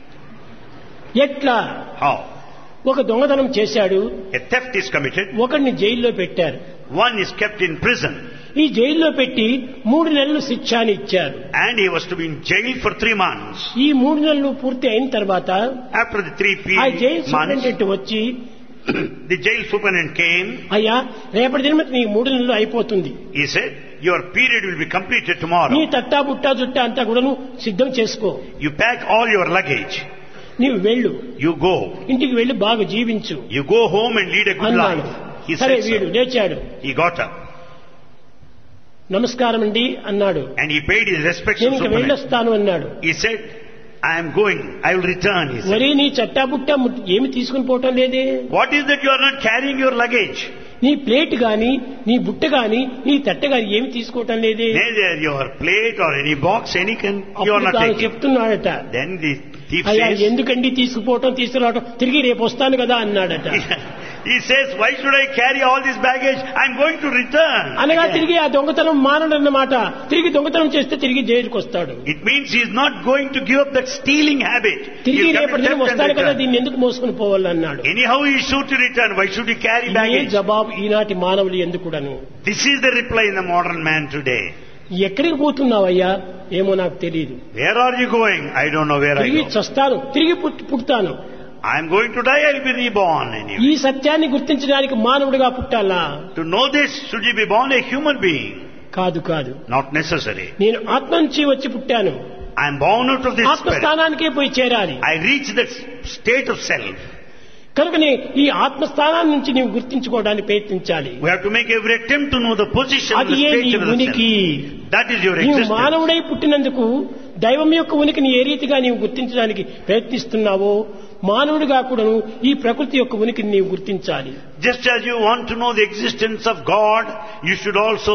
ఎట్లా? How? ఒక దొంగతనం చేశాడు, A theft is committed. ఒకడిని జైల్లో పెట్టారు. One is kept in prison. ఈ జైల్లో పెట్టి 3 నెలలు శిక్ష అని ఇచ్చారు. And he was to be in jail for 3 months. ఈ 3 నెలలు పూర్తి అయిన తర్వాత After the 3 ఆ జైలు months, సూపరింటెండెంట్ వచ్చి the jail superintendent came. అయ్యా రేపటి దినమతి నీ 3 నెలలు అయిపోతుంది. He said, your period will be completed tomorrow. నీ తట్టా బుట్టా జుట్టా అంతా కూడా సిద్ధం చేసుకో. You pack all your luggage. నీవు వెళ్ళు, You go. ఇంటికి వెళ్లి బాగా జీవించు You go home and lead a good అన్నాడు. life. He సరే said వీడు so. లేచాడు. He got up నమస్కారం అండి అన్నాడు. and he paid his respects to నేను ఇంక superintendent. వెళ్ళొస్తాను అన్నాడు. He said, I am going. I will return. He said. వరి నీ చట్టా బుట్టా ఏమి తీసుకుని పోవటం లేదే. What is that you are not carrying your luggage? నీ ప్లేట్ గాని నీ బుట్ట గాని నీ తట్ట గాని ఏమి తీసుకోవటం లేదే. Neither your plate or any box, any can you are అప్పుడు not తాను taking. చెప్తున్నాడట, Then the thief అయ్యా says, ఎందుకండి తీసుకుపోవటం తీసుకురావటం, తిరిగి రేపు వస్తాను కదా అన్నాడట. he says, why should I carry all this baggage? I am going to return. అనగా again. తిరిగి ఆ దొంగతనం మానడన్నమాట. తిరిగి దొంగతనం చేస్తే తిరిగి జైలుకు వస్తాడు. It means he is not going to give up that stealing habit. తిరిగి He'll come రేపటి to దినం theft and వస్తాను కదా, return. దీన్ని ఎందుకు మోసుకుని పోవాలన్నాడు. Anyhow he is sure to return. Why should he carry A baggage? జవాబు ఈనాటి మానవులు ఎందుకుడను. This is the reply in the modern man today. ఎక్కడికి పోతున్నావయ్యా ఏమో నాకు తెలియదు. Where are you going? I don't know where I తిరిగి go. చస్తాను, తిరిగి పుడతాను. I am going to die. I will be reborn anyway. ఈ సత్యాన్ని గుర్తించడానికి మానవుడిగా పుట్టాలా? To know this, should you be born a human being? కాదు కాదు. Not necessary. నేను ఆత్మ నుంచి వచ్చి పుట్టాను. I am born out of this spirit. ఆత్మస్థానానికే పోయి చేరాలి. I reach that state of self. కనుకనే ఈ ఆత్మస్థానాన్ని నుంచి నీవు గుర్తించుకోవడానికి ప్రయత్నించాలి. We have to make every attempt to know the position of అది the ఏ నీ state of the ఉనికి. self. That is your నీవు existence. మానవుడై పుట్టినందుకు దైవం యొక్క ఉనికిని ఏ రీతిగా నీవు గుర్తించడానికి ప్రయత్నిస్తున్నావో మానవుడిగా కూడాను ఈ ప్రకృతి యొక్క ఉనికిని నీవు గుర్తించాలి. Just as you want to know the existence of God, you should also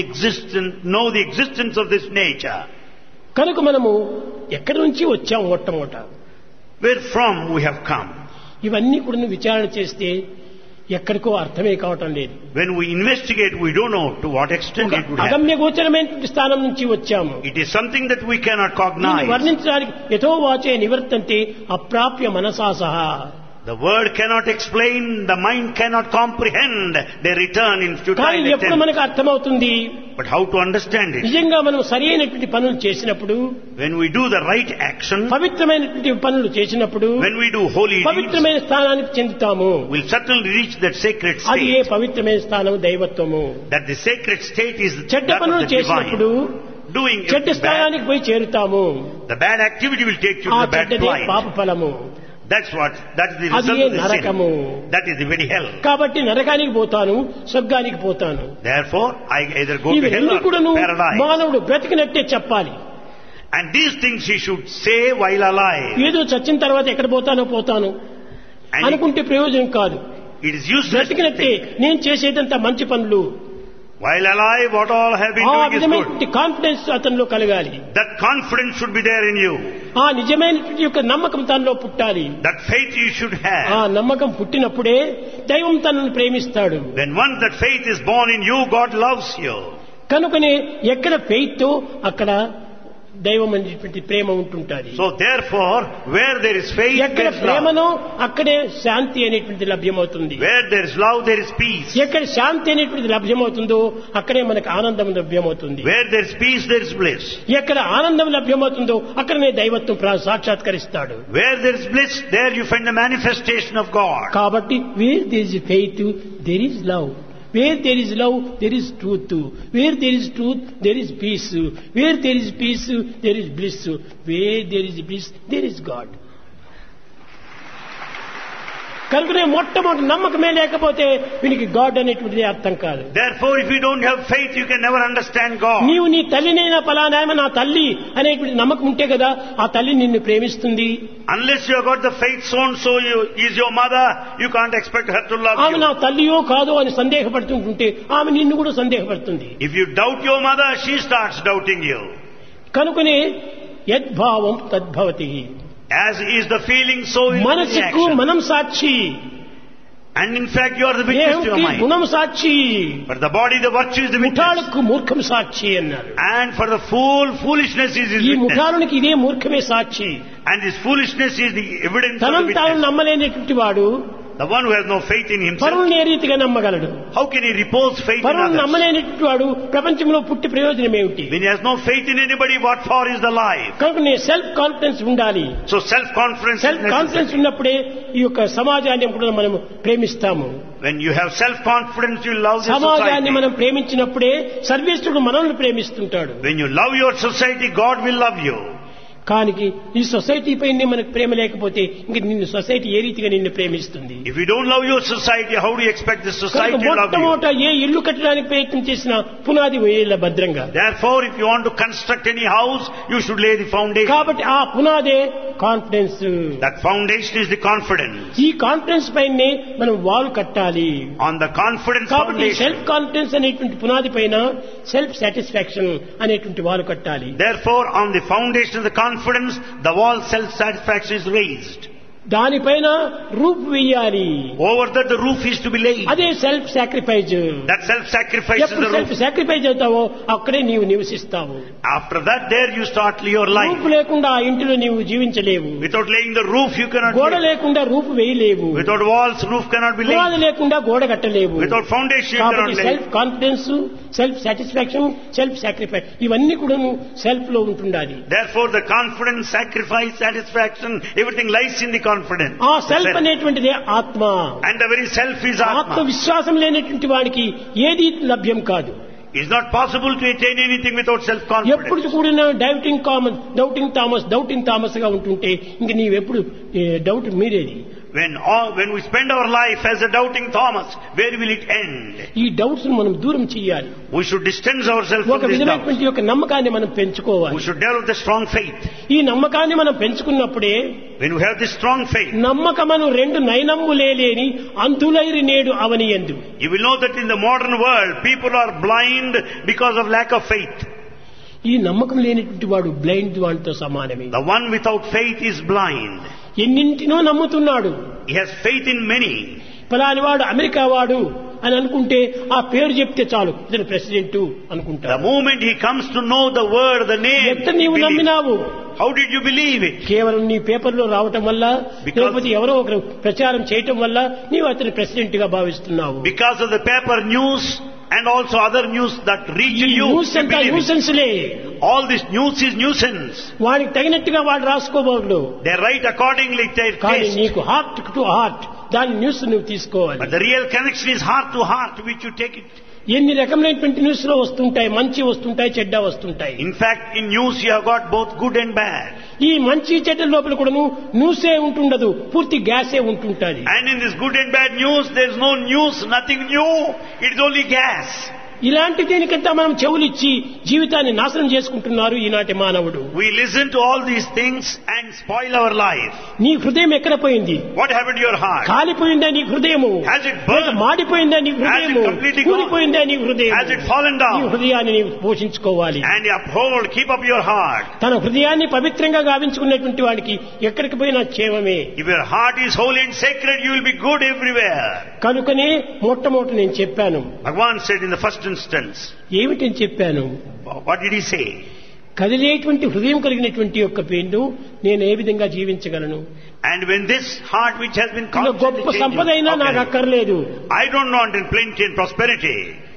know the existence of this nature. కనుక మనము ఎక్కడి నుంచి వచ్చాము మొట్టమొదట. Where from we have come. ఇవన్నీ కూడా విచారణ చేస్తే ఎక్కడికో అర్థమే కావటం లేదు. When we investigate, we don't know to what extent it would happen. అగమ్య గోచరమైన స్థానం నుంచి వచ్చాము. It is something that we cannot దీన్ని cognize. వర్ణించడానికి యథో వాచే నివర్తంతే అప్రాప్య మనసా సహా. The word cannot explain, the mind cannot comprehend, they return in కానీ futile ఎప్పుడు attempt. మనకు అర్థమవుతుంది? But how to understand it? నిజంగా మనం సరి అయినటువంటి పనులు చేసినప్పుడు, When we do the right action, పవిత్రమైనటువంటి పనులు చేసినప్పుడు when we do holy deeds, పవిత్రమైన స్థానానికి చెందుతాము. we'll certainly reach that sacred అది ఏ state. పవిత్రమైన స్థానం దైవత్వము. That the sacred state is చెడ్డ that of పనులు the చేసినప్పుడు divine. Doing చెడ్డ everything bad, స్థానానికి పోయి చేరుతాము. the bad activity will take you ఆ to the bad చెడ్డదే plight. పాప ఫలము. That's the అది result ఏ of the నరకము. sin. That is the very hell. కాబట్టి నరకానికి పోతాను, స్వర్గానికి పోతాను. Therefore, I either go to hell ఇవన్నీ or కూడాను paradise. మానవుడు బ్రతికినట్టే చెప్పాలి. And these things he should say while alive. ఏదో చచ్చిన తర్వాత ఎక్కడ పోతానో పోతాను And అనుకుంటే ప్రయోజనం కాదు. it is useless to బ్రతికినట్టే think. నేను చేసేదంతా మంచి పనులు. While alive, what all have been ఆ doing is good. విధమైనటువంటి కాన్ఫిడెన్స్ అతనిలో కలగాలి. That confidence should be there in you. ఆ నిజమైనటువంటి యొక్క నమ్మకం తనలో పుట్టాలి. That faith you should ఆ have. నమ్మకం పుట్టినప్పుడే దైవం తనను ప్రేమిస్తాడు. When once that faith is born in you, God loves you. కనుకనే ఎక్కడ ఫెయిత్ అక్కడ దైవం అనేటువంటి ప్రేమ ఉంటుంటుంది. So therefore, where there is faith, ఎక్కడ there is love. ప్రేమనో అక్కడే శాంతి అనేటువంటి లభ్యమవుతుంది. Where there is love, there is peace. ఎక్కడ శాంతి అనేటువంటిది లభ్యమవుతుందో అక్కడే మనకు ఆనందం లభ్యమవుతుంది. Where there is peace, there is bliss. ఎక్కడ ఆనందం లభ్యమవుతుందో అక్కడనే దైవత్వం సాక్షాత్కరిస్తాడు. Where there is bliss, there you find the manifestation of God. కాబట్టి where there is faith there is love. Where there is love, there is truth. Where there is truth, there is peace. Where there is peace, there is bliss. Where there is bliss, there is God. కనుకనే మొట్టమొదటి నమ్మకమే లేకపోతే వీనికి God అనేటువంటిది అర్థం కాదు. Therefore, if you don't have faith, you can never understand God. నీవు నీ తల్లినైనా ఫలానాయమ నా తల్లి అనేటువంటి నమ్మకం ఉంటే కదా ఆ తల్లి నిన్ను ప్రేమిస్తుంది. Unless you have got the faith, so and so is your mother, you can't expect her to love ఆమె you. నా తల్లియో కాదో అని సందేహపడుతుంటుంటే ఆమె నిన్ను కూడా సందేహపడుతుంది. If you doubt your mother, she starts doubting you. కనుకనే యద్భావం తద్భవతి. As is the feeling, so is the మనసుకు reaction. మనం సాక్షి, And in fact, you are the witness to your దేహంకి mind. గుణం సాక్షి, For the body, the virtue is the witness. ముఠాలకు మూర్ఖం సాక్షి అన్నారు. And for the fool, foolishness is his ఈ witness. ముఠాలకు ఇదే మూర్ఖమే సాక్షి. And this foolishness is the evidence of the తనం తాను witness. నమ్మలేనటువంటి వాడు The one who has no faith in himself, పరువుని ఏ రీతిగా నమ్మగలడు? how can he repose faith in పరువుని others? నమ్మలేనటువంటి వాడు ప్రపంచంలో పుట్టి ప్రయోజనం ఏమిటి? When he has no faith in anybody, what for is the life? కనుక నీ సెల్ఫ్ కాన్ఫిడెన్స్ ఉండాలి. So self-confidence is self confidence necessary. ఉన్నప్పుడే ఈ యొక్క సమాజాన్ని కూడా మనం ప్రేమిస్తాము. When you have self-confidence, you love the సమాజాన్ని society. మనం ప్రేమించినప్పుడే సర్వేశ్వరుడు మనల్ని ప్రేమిస్తుంటాడు. When you love your society, God will love you. కానీ ఈ సొసైటీ పైన మనకు ప్రేమ లేకపోతే ఇంక నిన్ను సొసైటీ ఏ రీతిగా నిన్ను ప్రేమిస్తుంది? If you don't love your society, how do you expect the society to love you? మొట్టమొదట ఏ ఇల్లు కట్టడానికి ప్రయత్నం చేసినా పునాది వేయాలి భద్రంగా. Therefore, if you want to construct any house, you should lay the foundation. కాబట్టి ఆ పునాదే confidence. That foundation is the confidence. ఈ కాన్ఫిడెన్స్ పైనే మనం వాల్ కట్టాలి. On the confidence కాబట్టి foundation. సెల్ఫ్ కాన్ఫిడెన్స్ అనేటువంటి పునాది పైన సెల్ఫ్ సాటిస్ఫాక్షన్ అనేటువంటి వాల్ కట్టాలి. Therefore, on the foundation of the confidence, the wall self-satisfaction is raised. దానిపైన రూఫ్ వేయాలి. Over that, the roof is to be laid. అదే self sacrifice. That self-sacrifice is ఎప్పుడు the self roof. Sacrifice అవుతావో అక్కడే నీవు నివసిస్తావు. After that, there you start your life. Roof లేకుండా ఆ ఇంటిలో నీవు జీవించలేవు. Without laying the roof, you cannot గోడ live. లేకుండా రూఫ్ వేయలేవు. Without walls, roof cannot be పునాది laid. లేకుండా గోడ కట్టలేవు. Without foundation, you కాబట్టి cannot self lay. Confidence, self satisfaction, self sacrifice ఇవన్నీ కూడా సెల్ఫ్ లో ఉంటుండాలి. Therefore, the confidence, sacrifice, satisfaction, everything lies in the confidence. ఆ సెల్ఫ్ అనేటువంటిదే ఆత్మ. And the very self is ఆత్మ Atma. విశ్వాసం లేనటువంటి వాడికి ఏది లభ్యం కాదు. It's not possible to attain anything without ఎప్పుడు self-confidence. కూడా డౌటింగ్ థామస్ గా ఉంటుంటే ఇంక నీవెప్పుడు డౌట్ మీరేది? When we spend our life as a doubting Thomas, where will it end? ఈ డౌట్స్ మనం దూరం చేయాలి. We should distance ourselves ఒక from this doubt. విధమైనటువంటి యొక్క నమ్మకాన్ని మనం పెంచుకోవాలి. We should develop the strong faith. ఈ నమ్మకాన్ని మనం పెంచుకున్నప్పుడే When we have this strong faith, నమ్మకమను రెండు నయనమ్ములేని అంధులైరి నేడు అవనియందు. you will know that in the modern world, people are blind because of lack of faith. ఈ నమ్మకం లేనటువంటి వాడు బ్లైండ్ వాడితో సమానమే. The one without faith is blind. ఎన్నింటినో నమ్ముతున్నాడు. He has faith in many. ఫలాని వాడు అమెరికా వాడు అని అనుకుంటే ఆ పేరు చెప్తే చాలు ఇతను ప్రెసిడెంట్ The అనుకుంటాడు. moment he comes to know the word, the name, ఎంత he నీవు believes. నమ్మినావు? How did you believe it? కేవలం నీ పేపర్లో రావటం వల్ల Because- లేకపోతే ఎవరో ఒకరు ప్రచారం చేయటం వల్ల నీవు అతని ప్రెసిడెంట్ గా భావిస్తున్నావు. Because of the paper news and also other news that reach ఈ you, న్యూస్ you అంతా believe it. న్యూసెన్స్లే. All this news is nuisance. వాడికి తగినట్టుగా వాడు రాసుకోబోడు. They write accordingly to their కానీ taste. నీకు హార్ట్ టు హార్ట్ దాని న్యూస్ నువ్వు తీసుకోవాలి. But the real connection is heart to heart, which you take it. ఎన్ని రకమైనటువంటి న్యూస్ లో వస్తుంటాయి, మంచి వస్తుంటాయి, చెడ్డ వస్తుంటాయి. In fact, in news you have got both good and bad. ఈ మంచి చెడ్డ లోపల కూడాను న్యూసే ఉంటుండదు, పూర్తి గ్యాసే ఉంటుంటది. And in this good and bad news, there is no news, nothing new. It is only gas. ఇలాంటి దేనికంతా మనం చెవులిచ్చి జీవితాన్ని నాశనం చేసుకుంటున్నారు ఈనాటి మానవుడు. We listen to all these things and spoil our life. నీ హృదయం ఎక్కడ పోయింది? What happened to your heart? కాలిపోయిందా నీ హృదయము? Has it burned? మాడిపోయిందా నీ హృదయము? Has it completely gone? కూలిపోయిందా నీ హృదయం? Has it fallen నీ down? హృదయాన్ని నీవు పోషించుకోవాలి. And uphold, keep up your heart. తన హృదయాన్ని పవిత్రంగా గావించుకున్నటువంటి వాడికి ఎక్కడికి పోయినా క్షేమమే. If your heart is holy and sacred, you will be good everywhere. కనుకనే మొట్టమొదటి నేను చెప్పాను. Bhagavan said in the first instance, ఏమిటని చెప్పాను? what did he say? కదిలేటువంటి హృదయం కలిగినటువంటి యొక్క పేరును నేను ఏ విధంగా జీవించగలను? And when this heart which has been ఇంకా constantly గొప్ప సంపద అయినా changing, నాకు అక్కర్లేదు, I don't want in plenty and prosperity,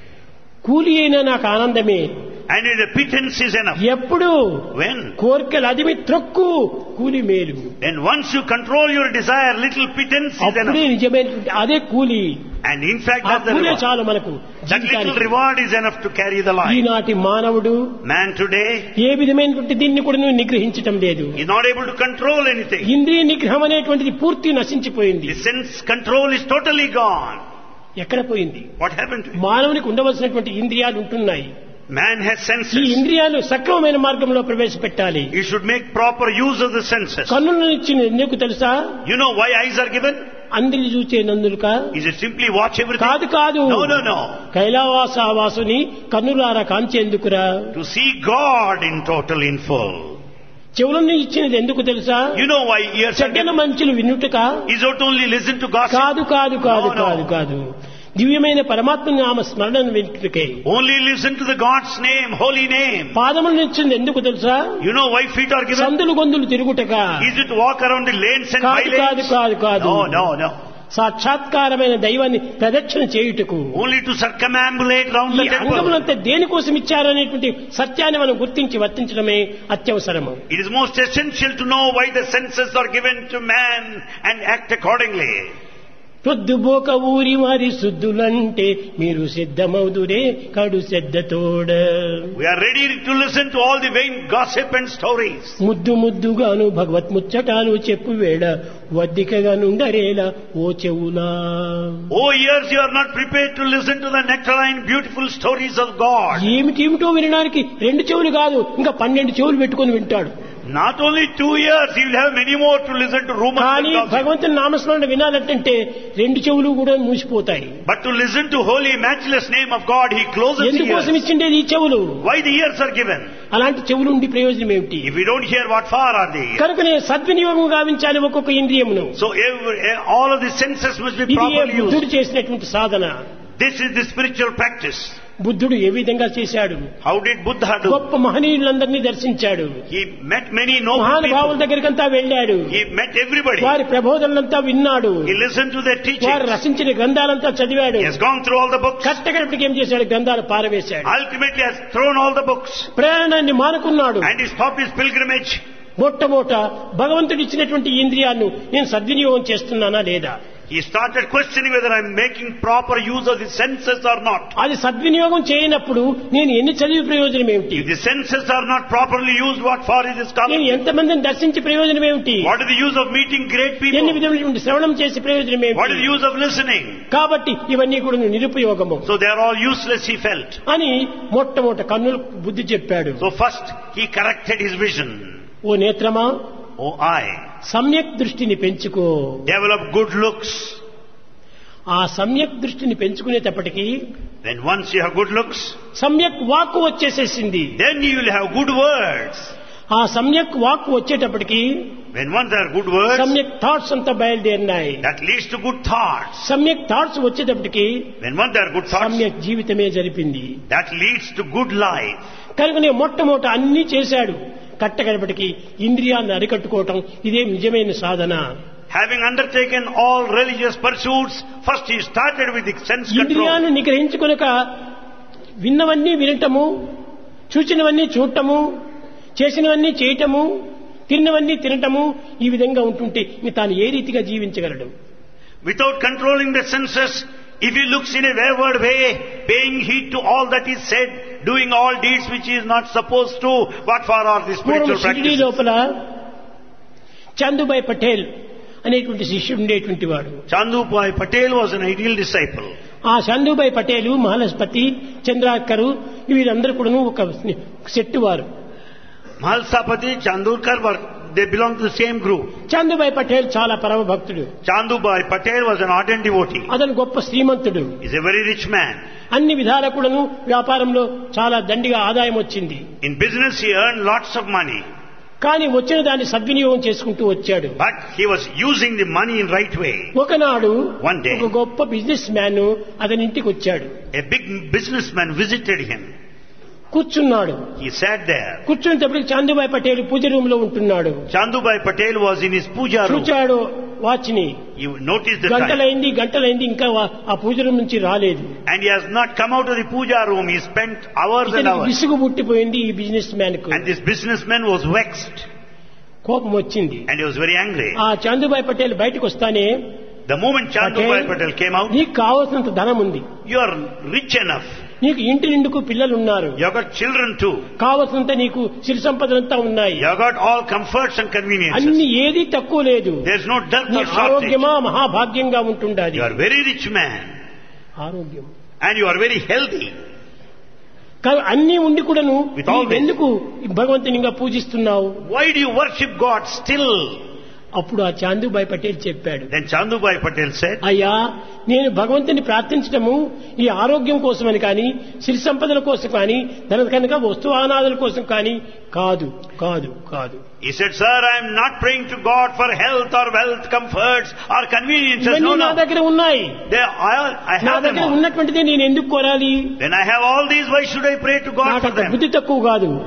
కూలి అయినా నాకు ఆనందమే. and in a pittance is enough. ఎప్పుడు When? కోరికలు అదిమి త్రొక్కు కూలి మేలు. And once you control your desire, little pittance is అప్పుడే enough. నిజమైనటువంటి అదే కూలి. And in fact, ఆ that's the కూలే reward. చాలు మనకు That little జీవితానికి. reward is enough to carry the life. ఈనాటి మానవుడు Man today ఏ విధమైనటువంటి దీన్ని కూడా నువ్వు నిగ్రహించటం లేదు. is not able to control anything. ఇంద్రియ నిగ్రహం అనేటువంటిది పూర్తి నశించిపోయింది. The sense control is totally gone. ఎక్కడ పోయింది? What happened to it? మానవునికి ఉండవలసినటువంటి ఇంద్రియాలు ఉంటున్నాయి. Man has ఈ senses. ఇంద్రియాలు సక్రమమైన మార్గంలో ప్రవేశపెట్టాలి. You should make proper use of the senses. కన్నులను ఇచ్చిన ఎందుకు తెలుసా? You know why eyes are given? అందరి చూచే నందులుక Is it simply watch everything? కాదు కాదు. No. కైలావాసావాసుని కన్నులారా కాంచేందుకురా. To see God in total, in full. చెవులను ఇచ్చినది ఎందుకు తెలుసా? You know why ears are చెడ్డల given? మంచులు వినుటక Is it only listen to gossip? కాదు కాదు కాదు No. కాదు కాదు దివ్యమైన పరమాత్మ నామ స్మరణను వినుటకే. Only listen to the God's name, holy name. పాదములను ఇచ్చింది ఎందుకు తెలుసా? You know why feet are given? సందులు గొంతులు తిరుగుటక. Is it to walk around the lanes and కాదు కాదు bylanes? కాదు కాదు No. సాక్షాత్కారమైన దైవాన్ని ప్రదక్షిణ చేయుటకు. Only to circumambulate round the ఈ temple. అంగములంతా దేనికోసం ఇచ్చారనేటువంటి సత్యాన్ని మనం గుర్తించి వర్తించడమే అత్యవసరము. It is most essential to know why the senses are given to man and act accordingly. ప్రొద్దుబోక ఊరి వారి శుద్ధులంటే మీరు సిద్ధమౌదురే కడు శ్రద్ధతోడ. We are ready to listen to all the vain gossip and stories. ముద్దు ముద్దుగాను భగవత్ ముచ్చటాలు చెప్పు వేళ వద్దికగా నుండరేలా ఓ చెవులా. Oh ears, you are not prepared to listen to the nectarine beautiful stories of God. ఏమిటేమిటో వినడానికి 2 చెవులు కాదు, ఇంకా 12 చెవులు పెట్టుకొని వింటాడు. Not only 2 ears, he will have many more to listen to rumors కానీ and gossip. భగవంతుని నామస్మరణ వినాలంటే 2 చెవులు కూడా మూసిపోతాయి. But to listen to holy matchless name of God, he closes the ఎందుకోసం ears. ఇచ్చిండేది ఈ చెవులు? Why the ears are given? అలాంటి చెవులు ఉండి ప్రయోజనం ఏమిటి? If we don't hear, what for are they? కనుకనే సద్వినియోగం గావించాలి ఒక్కొక్క ఇంద్రియమును. So all of the senses must be ఇది properly బుద్ధుడు used. చేసినటువంటి సాధన. This is the spiritual practice. బుద్ధుడు ఏ విధంగా చేశాడు? How did Buddha do? గొప్ప మహనీయులందరినీ దర్శించాడు. He met many noble మహానుభావుల people. దగ్గరికంతా వెళ్ళాడు. He met everybody. వారి ప్రబోధనలంతా విన్నాడు. He listened to their వారు teachings. రచించిన గ్రంథాలంతా చదివాడు. He has gone through all the books. కట్టగడపటికి ఏం చేశాడు? గ్రంథాలు పారవేశాడు. Ultimately has thrown all the books. ప్రయాణాన్ని మానుకున్నాడు. And he stopped his pilgrimage. మొట్టమొదట భగవంతుడు ఇచ్చినటువంటి ఇంద్రియాలను నేను సద్వినియోగం చేస్తున్నానా లేదా? He started questioning whether I am making proper use of the senses or not. అది సద్వినియోగం చేయనప్పుడు నేను ఎన్ని చదివి ప్రయోజనం ఏమిటి? If the senses are not properly used, what for is this నేను scholarship? ఎంతమందిని దర్శించి ప్రయోజనం ఏమిటి? What is the use of meeting great ఎన్ని people? విధమైనటువంటి శ్రవణం చేసి ప్రయోజనం What is ఏమిటి? the use of listening? కాబట్టి ఇవన్నీ కూడా నిరుపయోగము So they are all useless, he felt. అని మొట్టమొదట కన్నుల బుద్ధి చెప్పాడు. So first he corrected his vision. Oh నేత్రమా, Oh eye, సమ్యక్ దృష్టిని పెంచుకో. develop good looks. ఆ సమ్యక్ దృష్టిని పెంచుకునేటప్పటికీ Then once you have good looks, సమ్యక్ వాక్కు వచ్చేసేసింది. then you will have good words. ఆ సమ్యక్ వాక్కు వచ్చేటప్పటికి When once there are good words, సమ్యక్ థాట్స్ అంతా బయలుదేరినాయి. that leads to good thoughts. సమ్యక్ థాట్స్ వచ్చేటప్పటికి When once there are good thoughts, సమ్యక్ జీవితమే జరిపింది. that leads to good life. కనుకనే మొట్టమొదట అన్ని చేశాడు. కట్టగడపటికి ఇంద్రియాలను అరికట్టుకోవటం ఇదే నిజమైన సాధన. Having undertaken all religious pursuits, first he started with the sense control. ఇంద్రియాలను నిగ్రహించుకొనక విన్నవన్నీ వినటము, చూచినవన్నీ చూడటము, చేసినవన్నీ చేయటము, తిన్నవన్నీ తినటము, ఈ విధంగా ఉంటుంటే ఇంక తాను ఏ రీతిగా జీవించగలడు? Without controlling the senses, if he looks in a wayward way, paying heed to all that is said, doing all deeds which he is not supposed to, what for are the పూర్వం spiritual Shirdi practices? లోపల చందుబాయ్ పటేల్ అనేటువంటి శిష్యుడు ఉండేటువంటి వాడు. Chandubhai Patel was an ideal disciple. ఆ చందుబాయ్ పటేలు, మహాలస్పతి, చంద్రాకరు వీరందరూ కూడా ఒక సెట్టు వారు. Mahalsapati, Chandurkar, they belong to the same group. Chandubhai Patel చాలా పరమ భక్తుడు. Chandubhai Patel was an ardent devotee. అతను గొప్ప శ్రీమంతుడు. He's a very rich man. అన్ని విధాల కూడాను వ్యాపారంలో చాలా దండిగా ఆదాయం వచ్చింది. In business he earned lots of money. కానీ వచ్చిన దాన్ని సద్వినియోగం చేసుకుంటూ వచ్చాడు. But he was using the money in right way. ఒకనాడు One day, ఒక గొప్ప బిజినెస్ మ్యాన్ అతని ఇంటికి వచ్చాడు. a big businessman visited him. కూర్చున్నాడు. He sat there. కూర్చునేటప్పటికి చందుబాయ్ పటేల్ పూజ రూమ్ లో ఉంటున్నాడు. Chandubhai Patel was in his puja room. చూచాడు వాచ్ని. You noticed the time. గంటలైంది ఇంకా ఆ పూజ రూమ్ నుంచి రాలేదు. And he has not come out of the puja room. He spent hours and ఇతనికి hours. విసుగు పుట్టిపోయింది ఈ బిజినెస్ మ్యాన్ కు. And this businessman was vexed. కోపం వచ్చింది. And he was very angry. ఆ చందుబాయ్ పటేల్ బయటకు వస్తానే, The moment Chandubhai Patel came out, నీకు కావాల్సినంత ధనం ఉంది, you are rich enough. నీకు ఇంటి నిండుకు పిల్లలు ఉన్నారు, You have got children too. కావాల్సినంత నీకు సిరి సంపదలంతా ఉన్నాయి, You have got all comforts and conveniences. అన్ని ఏది తక్కువ లేదు, There is no dearth నీ or shortage. ఆరోగ్యమా మహాభాగ్యంగా ఉంటుండాలి. You are very rich man. ఆరోగ్యం And you are very healthy. అన్ని ఉండి కూడాను With all this. ఎందుకు భగవంతుని ఇంకా పూజిస్తున్నావు? Why do you worship God still? అప్పుడు ఆ చాందుబాయ్ పటేల్ చెప్పాడు, Then Chandubhai Patel said, అయ్యా, నేను భగవంతుని ప్రార్థించడము ఈ ఆరోగ్యం కోసమని కానీ, సిరి సంపదల కోసం కానీ, కనుక వస్తువానాదుల కోసం కానీ కాదు కాదు కాదు. He said, Sir, I am not praying to God for health or wealth, comforts or conveniences. ఇవన్నీ No, నా no. దగ్గర ఉన్నాయి. I నా have them దగ్గర all. ఉన్నటువంటిది నేను ఎందుకు కోరాలి? When I have all these, why should I pray to God నాకు for అంత them? బుద్ధి తక్కువ కాదు.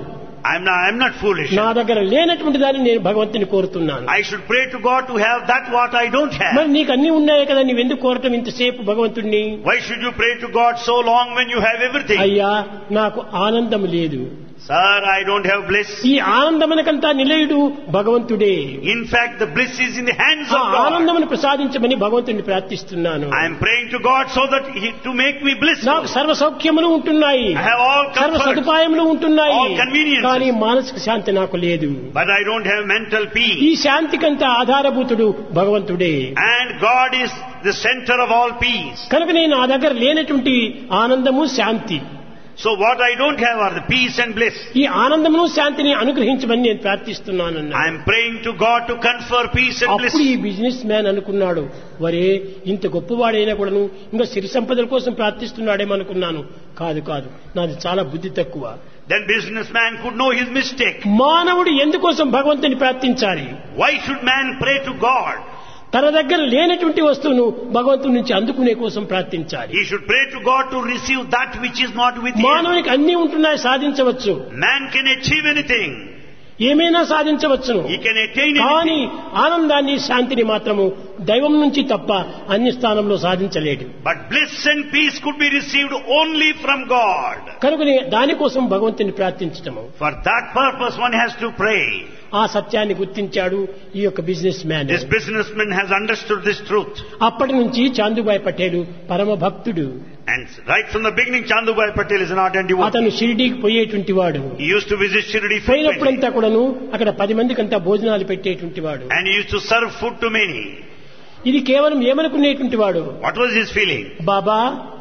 I'm not foolish. నా దగ్గర లేనటువంటి దాన్ని నేను భగవంతుని కోరుతున్నాను. I should pray to God to have that what I don't have. మరి నీకు అన్ని ఉన్నాయి కదా, నీవెందుకు కోరటం ఇంతసేపు భగవంతుణ్ణి? Why should you pray to God so long when you have everything? అయ్యా, నాకు ఆనందం లేదు. Sir, I don't have bliss. ఈ ఆనందమునకంతా నిలయుడు భగవంతుడే. In fact, the bliss is in the hands ఆ of God. ఆనందమును ప్రసాదించమని భగవంతుడిని ప్రార్థిస్తున్నాను. I am praying to God so that to make me blissful. నాకు సర్వ సౌఖ్యములు ఉంటున్నాయి, I have all సర్వ comfort, సదుపాయములు ఉంటున్నాయి, all conveniences. కానీ మానసిక శాంతి నాకు లేదు. But I don't have mental ఈ peace. శాంతికంతా ఆధారభూతుడు భగవంతుడే. And God is the center of all peace. కనుక నేను నా దగ్గర లేనటువంటి ఆనందము శాంతి, So what I don't have are the peace and bliss. ఈ ఆనందమును శాంతిని అనుగ్రహించమని నేను ప్రార్థిస్తున్నాను. I am praying to God to confer peace and bliss. అప్పుడు ఈ బిజినెస్ మ్యాన్ అనుకున్నాడు, వరే ఇంత గొప్పవాడైనా కూడాను ఇంకా సిరి సంపదల కోసం ప్రార్థిస్తున్నాడేమనుకున్నాను. కాదు కాదు, నాది చాలా బుద్ధి తక్కువ. Then businessman could know his mistake. మానవుడు ఎందుకోసం భగవంతుని ప్రార్థించాలి? Why should man pray to God? తన దగ్గర లేనటువంటి వస్తువును భగవంతుడి నుంచి అందుకునే కోసం ప్రార్థించాలి. He should pray to God to receive that which is not with him. మానవునికి అన్ని ఉంటున్నాయి, సాధించవచ్చు, Man can achieve anything. ఏమైనా సాధించవచ్చును. He can attain కానీ anything. ఆనందాన్ని శాంతిని మాత్రము దైవం నుంచి తప్ప అన్ని స్థానంలో సాధించలేడు. But bliss and peace could be received only from God. కనుకనే దానికోసం భగవంతుని ప్రార్థించటము. For that purpose one has to pray. ఆ సత్యాన్ని గుర్తించాడు ఈ యొక్క business man. This businessman has understood this truth. అప్పటి నుంచి చాందుబాయ్ పటేల్ పరమ భక్తుడు. And right from the beginning, Chandubhai Patel is an ardent devotee. అతను షిరిడీకి పోయేటువంటి వాడు. He used to visit Shirdi frequently. పోయినప్పుడంతా కూడాను అక్కడ 10 మందికంతా భోజనాలు పెట్టేటువంటి వాడు. And he used to serve food to many. ఇది కేవలం ఏమనుకునేటువంటి వాడు, What was his feeling? బాబా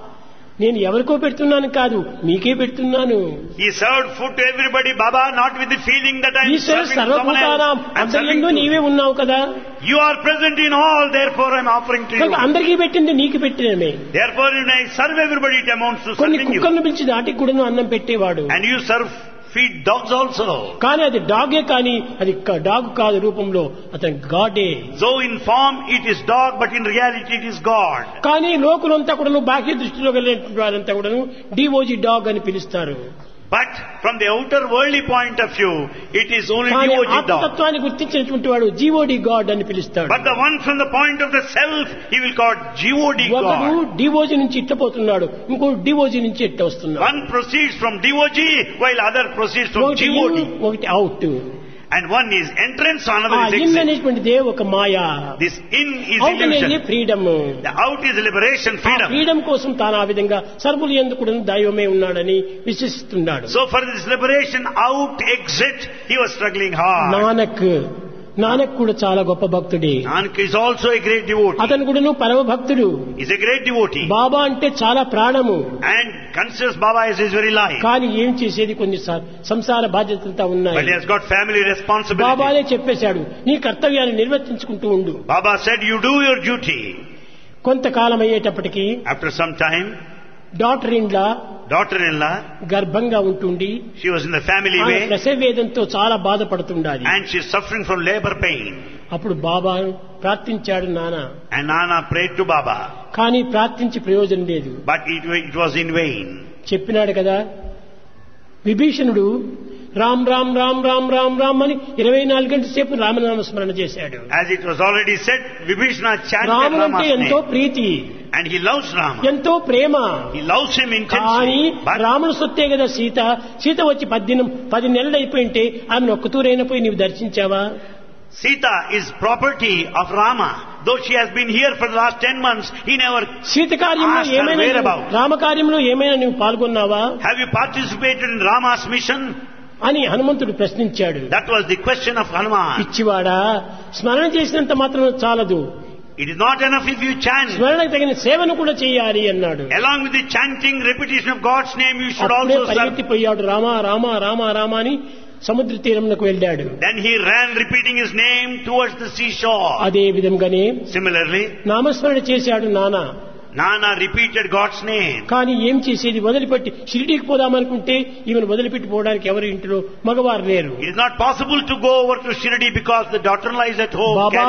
నేను ఎవరికో పెడుతున్నాను కాదు, మీకే పెడుతున్నాను. He served food to everybody, Baba, not with the feeling that I am Eshwara serving to someone సర్వభూతానాం else. I am అందరిలో serving to నీవే ఉన్నావు కదా, you. are present in all, therefore I am offering to you. కనుక అందరికీ పెట్టింది నీకు పెట్టినమే. Therefore when I serve everybody, it amounts to కొన్ని serving you. కుక్కలను పిలిచి దాటికి కూడా అన్నం పెట్టేవాడు. And you feed dogs also. కానీ అది డాగే, కానీ అది డాగ్ కాదు, రూపంలో అతను గాడే. So in form it is dog, but in reality it is God. కానీ లోకులంతా కూడా బాహ్య దృష్టిలో కలిగినటువంటి వారంతా కూడా డిఓజీ డాగ్ అని పిలుస్తారు. But from the outer worldly point of view, it is only కానీ DOG dog. ఆత్మతత్వాన్ని గుర్తించినటువంటి వాడు జీఓడి గాడ్ అని పిలుస్తాడు. But the one from the point of the self, he will call GOD ఒకడు God. డిఓజీ నుంచి ఇట్టపోతున్నాడు, ఇంకోటి డిఓజీ నుంచి ఇట్ట వస్తున్నాడు. One proceeds from DOG, while other proceeds from ఒకటి GOD. ఇన్, ఒకటి out. And one is entrance, another is in exit. అనేటువంటిదే ఒక మాయా. This in is అవుట్ అనేది illusion. Freedom. The out is liberation, freedom. Freedom కోసం తాను ఆ విధంగా సర్వులు ఎందుకు కూడా దైవమే ఉన్నాడని విశ్వసిస్తున్నాడు. So for this liberation, out, exit, he was struggling hard. Nanak కూడా చాలా గొప్ప భక్తుడే. Nanak is also a great devotee. అతను కూడా పరమ భక్తుడు. He's a great devotee. బాబా అంటే చాలా ప్రాణము. And considers Baba as his very life. కానీ ఏం చేసేది, కొన్ని సంసార బాధ్యతలంతా ఉన్నాయి. But he has got family responsibility. బాబానే చెప్పేశాడు, నీ కర్తవ్యాన్ని నిర్వర్తించుకుంటూ ఉండు. Baba said, you do your duty. కొంతకాలం అయ్యేటప్పటికి After some time, daughter-in-law గర్భంగా ఉంటుండి she was in the family way ప్రసవ వేదంతో చాలా బాధపడుతుండాలి. and she is suffering from labor pain. అప్పుడు బాబా ప్రార్థించాడు నాన్న. And Nana prayed to Baba. కానీ ప్రార్థించి ప్రయోజనం లేదు. But it was in vain. చెప్పినాడు కదా, విభీషణుడు రామ్ రామ్ రామ్ రామ్ రామ్ రామ్ అని 24 గంటల సేపు రామనామ స్మరణ చేశాడు. As it was already said, Vibhishana chanted రాముడు అంటే Rama's ఎంతో name. Preethi, And he loves Rama. ఎంతో ప్రేమ. He loves him కానీ intensely. But రాముడు సొత్తే కదా సీత వచ్చి 10 నెలలు అయిపోయింటే ఆమెను ఒక్కతూరైనా పోయి నీవు దర్శించావా? Sita is property of Rama. Though she has been here for the last 10 months, he never Sita కార్యంలో asked her ఏమైనా whereabouts. రామకార్యంలో ఏమైనా నువ్వు పాల్గొన్నావా Have you participated in Rama's mission? అని హనుమంతుడు ప్రశ్నించాడు. That was the question of Hanuman. పిచ్చివాడా, స్మరణ చేసినంత మాత్రం చాలదు, It is not enough if you chant. స్మరణకు తగిన సేవను కూడా చేయాలి అన్నాడు. Along with the chanting, repetition of God's name, you should అప్పుడే also serve. పరిగెత్తిపోయాడు, రామ రామ రామ రామ అని సముద్ర తీరంకు వెళ్ళాడు. Then he ran repeating his name towards the seashore. అదే విధంగానే Similarly, నామస్మరణ చేశాడు నాన్న. Nana repeated God's name. కానీ ఏం చేసేది, వదిలిపెట్టి షిరిడీకి పోదామనుకుంటే ఈమెను వదిలిపెట్టి పోవడానికి ఎవరి ఇంట్లో మగవారు లేరు. It is not possible to go over to Shirdi because the daughter-in-law is at home Baba carrying.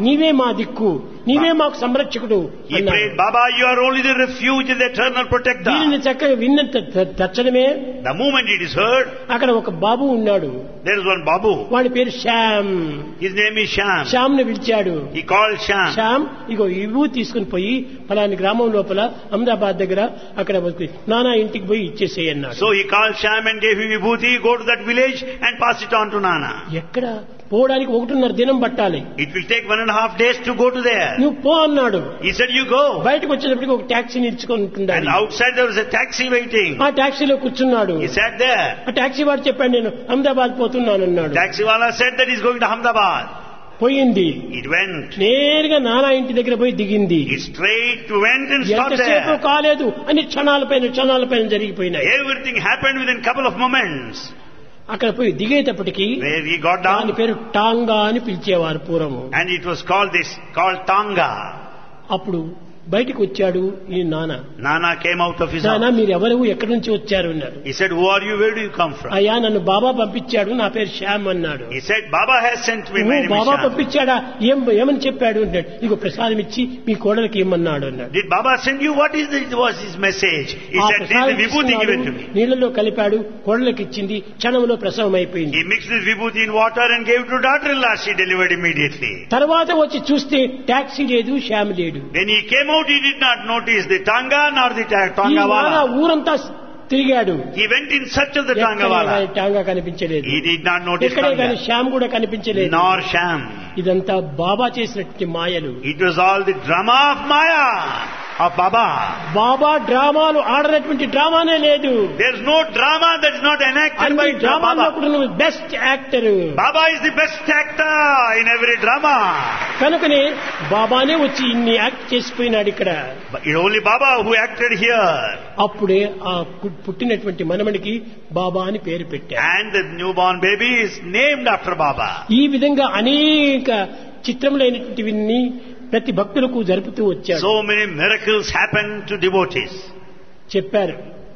నీవే మా దిక్కు, నీవే మాకు సంరక్షకుడు He prayed, Baba, you are only the refuge and the eternal protector. దీనిని చక్కగా విన్నంత తక్షణమే The moment it is heard, అక్కడ ఒక బాబు ఉన్నాడు. there is one Babu. వాడి పేరు Shyam. His name is Sham. Shyam ని పిలిచాడు. He called Sham. శ్యామ్ ఇగో ఇవ్వు తీసుకుని పోయి ఫలాని గ్రామం లోపల అహ్మదాబాద్ దగ్గర అక్కడ నానా ఇంటికి పోయి ఇచ్చేసేయి అన్నాడు. So he called Sham and gave him vibhuti, go to that village and pass it on to Nana. ఎక్కడ పోవడానికి 1.5 దినం పట్టాలి. It will take 1.5 days to go to there. నువ్వు పో అన్నాడు. He said, you go. బయటకు వచ్చేటప్పటికి ఒక టాక్సీని ఇచ్చుకొని And ఉంటుండాలి. outside there was a taxi waiting. ఆ టాక్సీలో కూర్చున్నాడు. He sat there. ఆ టాక్సీ వాడు చెప్పాడు నేను అహ్మదాబాద్ పోతున్నాను అన్నాడు. Taxi wala said that he's going to Ahmedabad. పోయింది. It went. నేరుగా నానా ఇంటి దగ్గర పోయి దిగింది. It straight went and stopped ఎంతసేపు there. కాలేదు అని క్షణాలపైన జరిగిపోయినాయి. Everything happened within a couple of moments. అక్కడ పోయి దిగేటప్పటికి Where he got దాని down, పేరు టాంగా అని పిలిచేవారు పూర్వము. and it was called Tanga. అప్పుడు బయటికి వచ్చాడు ఈ నాన్న. Nana came out of his నాన్న house. మీరు ఎవరు ఎక్కడి నుంచి వచ్చారు అన్నారు. He said, who are you? Where do you come from? అయ్యా నన్ను బాబా పంపించాడు, నా పేరు శ్యామ్ అన్నాడు. He said, Baba has sent me. My name is Baba Sham. పంపించాడా? ఏమని చెప్పాడు అన్నాడు. ఇగో ప్రసాదం ఇచ్చి మీ కోడలికి ఇమ్మన్నాడు అన్నాడు. Did Baba send you? Was his message? He ఆ said, take ప్రసాదం the vibhuti, give it to me. నీళ్లలో కలిపాడు, కోడలికి ఇచ్చింది, క్షణంలో ప్రసవం అయిపోయింది. He mixed this vibhuti in water and gave it to daughter-in-law. She delivered immediately. తర్వాత వచ్చి చూస్తే టాక్సీ లేదు, శ్యామ్ లేడు. When he came out, he did not notice the Tanga nor the ఈ Tanga నాన్న wala. ఊరంతా తిరిగాడు. He went in search of the Tanga ఎక్కడే wala. కానీ టాంగా కనిపించలేదు. He did not notice ఎక్కడే కానీ Tanga, శ్యామ్ కూడా కనిపించలేదు. nor Sham. ఇదంతా బాబా చేసినటువంటి మాయలు. It was all the drama of Maya, of Baba. బాబా డ్రామాలు ఆడనటువంటి డ్రామానే లేదు. There's no drama that is not enacted అన్ని by డ్రామాల్లో Baba. కూడా నువ్వు best actor. Baba is the best actor in every drama. కనుకనే బాబానే వచ్చి ఇన్ని యాక్ట్ చేసిపోయినాడు ఇక్కడ. But it's only Baba who acted here. అప్పుడే ఆ పుట్టినటువంటి మనమడికి బాబా అని పేరు పెట్టారు. And the newborn baby is named after Baba. ఈ విధంగా అనేక చిత్రములైనటువంటివన్నీ ప్రతి భక్తులకు జరుపుతూ వచ్చాడు. So many miracles happen to devotees. చెప్పారు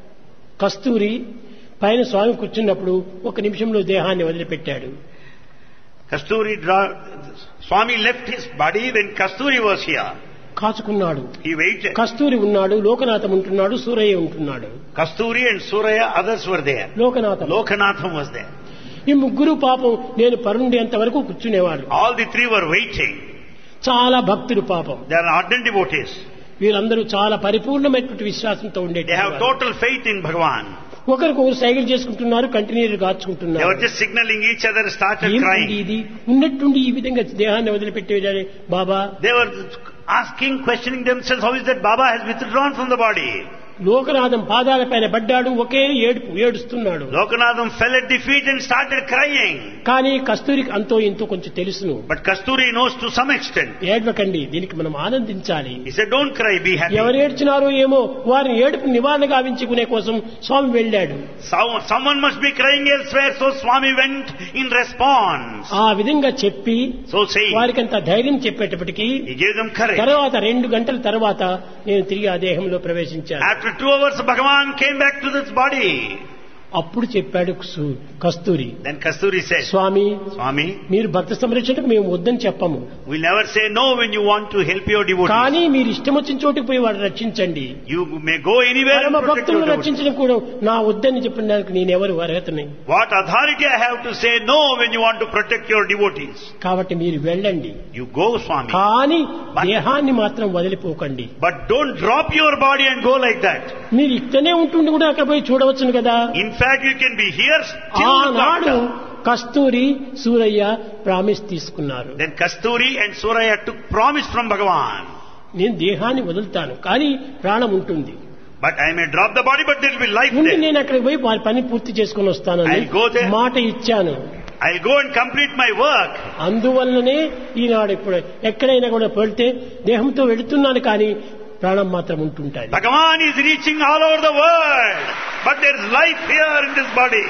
కస్తూరి పైన స్వామి కూర్చున్నప్పుడు ఒక నిమిషంలో దేహాన్ని వదిలిపెట్టాడు. Swami left his body when Kasturi was here. కాచుకున్నాడు. He waited. కస్తూరి ఉన్నాడు, లోకనాథం ఉంటున్నాడు, సూరయ్య ఉంటున్నాడు. Kasturi and Suraya, others were there. Lokanatham Lokanatham was there. ఈ ముగ్గురు పాపం నేను పరుండేంత వరకు కూర్చునేవాడు. All the three were waiting. చాలా భక్తులు పాపం. They are ardent devotees. వీరందరూ చాలా పరిపూర్ణమైనటువంటి విశ్వాసంతో They ఉండేది. have total faith in Bhagavan. ఒకరికొకరు సైకిల్ చేసుకుంటున్నారు, కంటిన్యూర్ They గాచుకుంటున్నారు. were just signaling each other, started ఏమిటి crying. ఇది ఉన్నట్టుండి ఈ విధంగా దేహాన్ని వదిలిపెట్టేదాన్ని బాబా. They were asking, questioning themselves, how is that Baba has withdrawn from the body? Lokanatham పాదాలపైన పడ్డాడు, ఒకే ఏడుస్తున్నాడు. Lokanatham fell at the feet and started crying. కానీ కస్తూరికి అంతో ఇంతో కొంచెం తెలుసును. But Kasturi knows to some extent. ఏడవకండి, దీనికి మనం ఆనందించాలి. He said, don't cry, be happy. ఎవరు ఏడ్చినారో ఏమో వారిని ఏడుపు నివారణ గావించుకునే కోసం స్వామి వెళ్ళాడు. Someone must be crying elsewhere, so Swami went in response. ఆ విధంగా చెప్పి So saying, వారికంత ధైర్యం చెప్పేటప్పటికి he gave them courage. తర్వాత 2 గంటల తర్వాత నేను తిరిగి ఆ దేహంలో ప్రవేశించాను. After 2 hours, Bhagavan came back to this body. అప్పుడు చెప్పాడు కస్తూరి, Then Kasturi said, స్వామి Swami, మీరు భక్త సంరక్షణకు మేము వద్దని చెప్పము, we'll never say no when you want to help your devotees. కానీ మీరు ఇష్టం వచ్చిన చోటుకు పోయి వాడు రక్షించండి. You may go anywhere and పరమ protect your భక్తులను devotees. రక్షించడం కూడా నా వద్దని చెప్పడానికి నేనెవరు అర్హతని. What authority I have to say no when you want to protect your devotees? కాబట్టి మీరు వెళ్ళండి, You go, Swami. కానీ దేహాన్ని మాత్రం వదిలిపోకండి. But don't drop your body and go like that. మీరు ఇక్కడనే ఉంటుండి కూడా అక్కడ పోయి చూడవచ్చును కదా. In fact, you can be here still. ఆనాడు doctor. కస్తూరి సూరయ్య ప్రామిస్ తీసుకున్నారు. Then Kasturi and Suraya took promise from Bhagavan. నేను దేహాన్ని వదులుతాను కానీ ప్రాణం ఉంటుంది. But I may drop the body, but there will be life ముందు there. నేను అక్కడికి పోయి వారి పని పూర్తి చేసుకుని వస్తానని I'll go there. మాట ఇచ్చాను. I'll go and complete my work. అందువల్లనే ఈనాడు ఇప్పుడు ఎక్కడైనా కూడా పెడితే దేహంతో వెళుతున్నాను కానీ ప్రాణం మాత్రం ఉంటుంటాయి. Bhagavan is reaching all over the world, but there is life here in this body.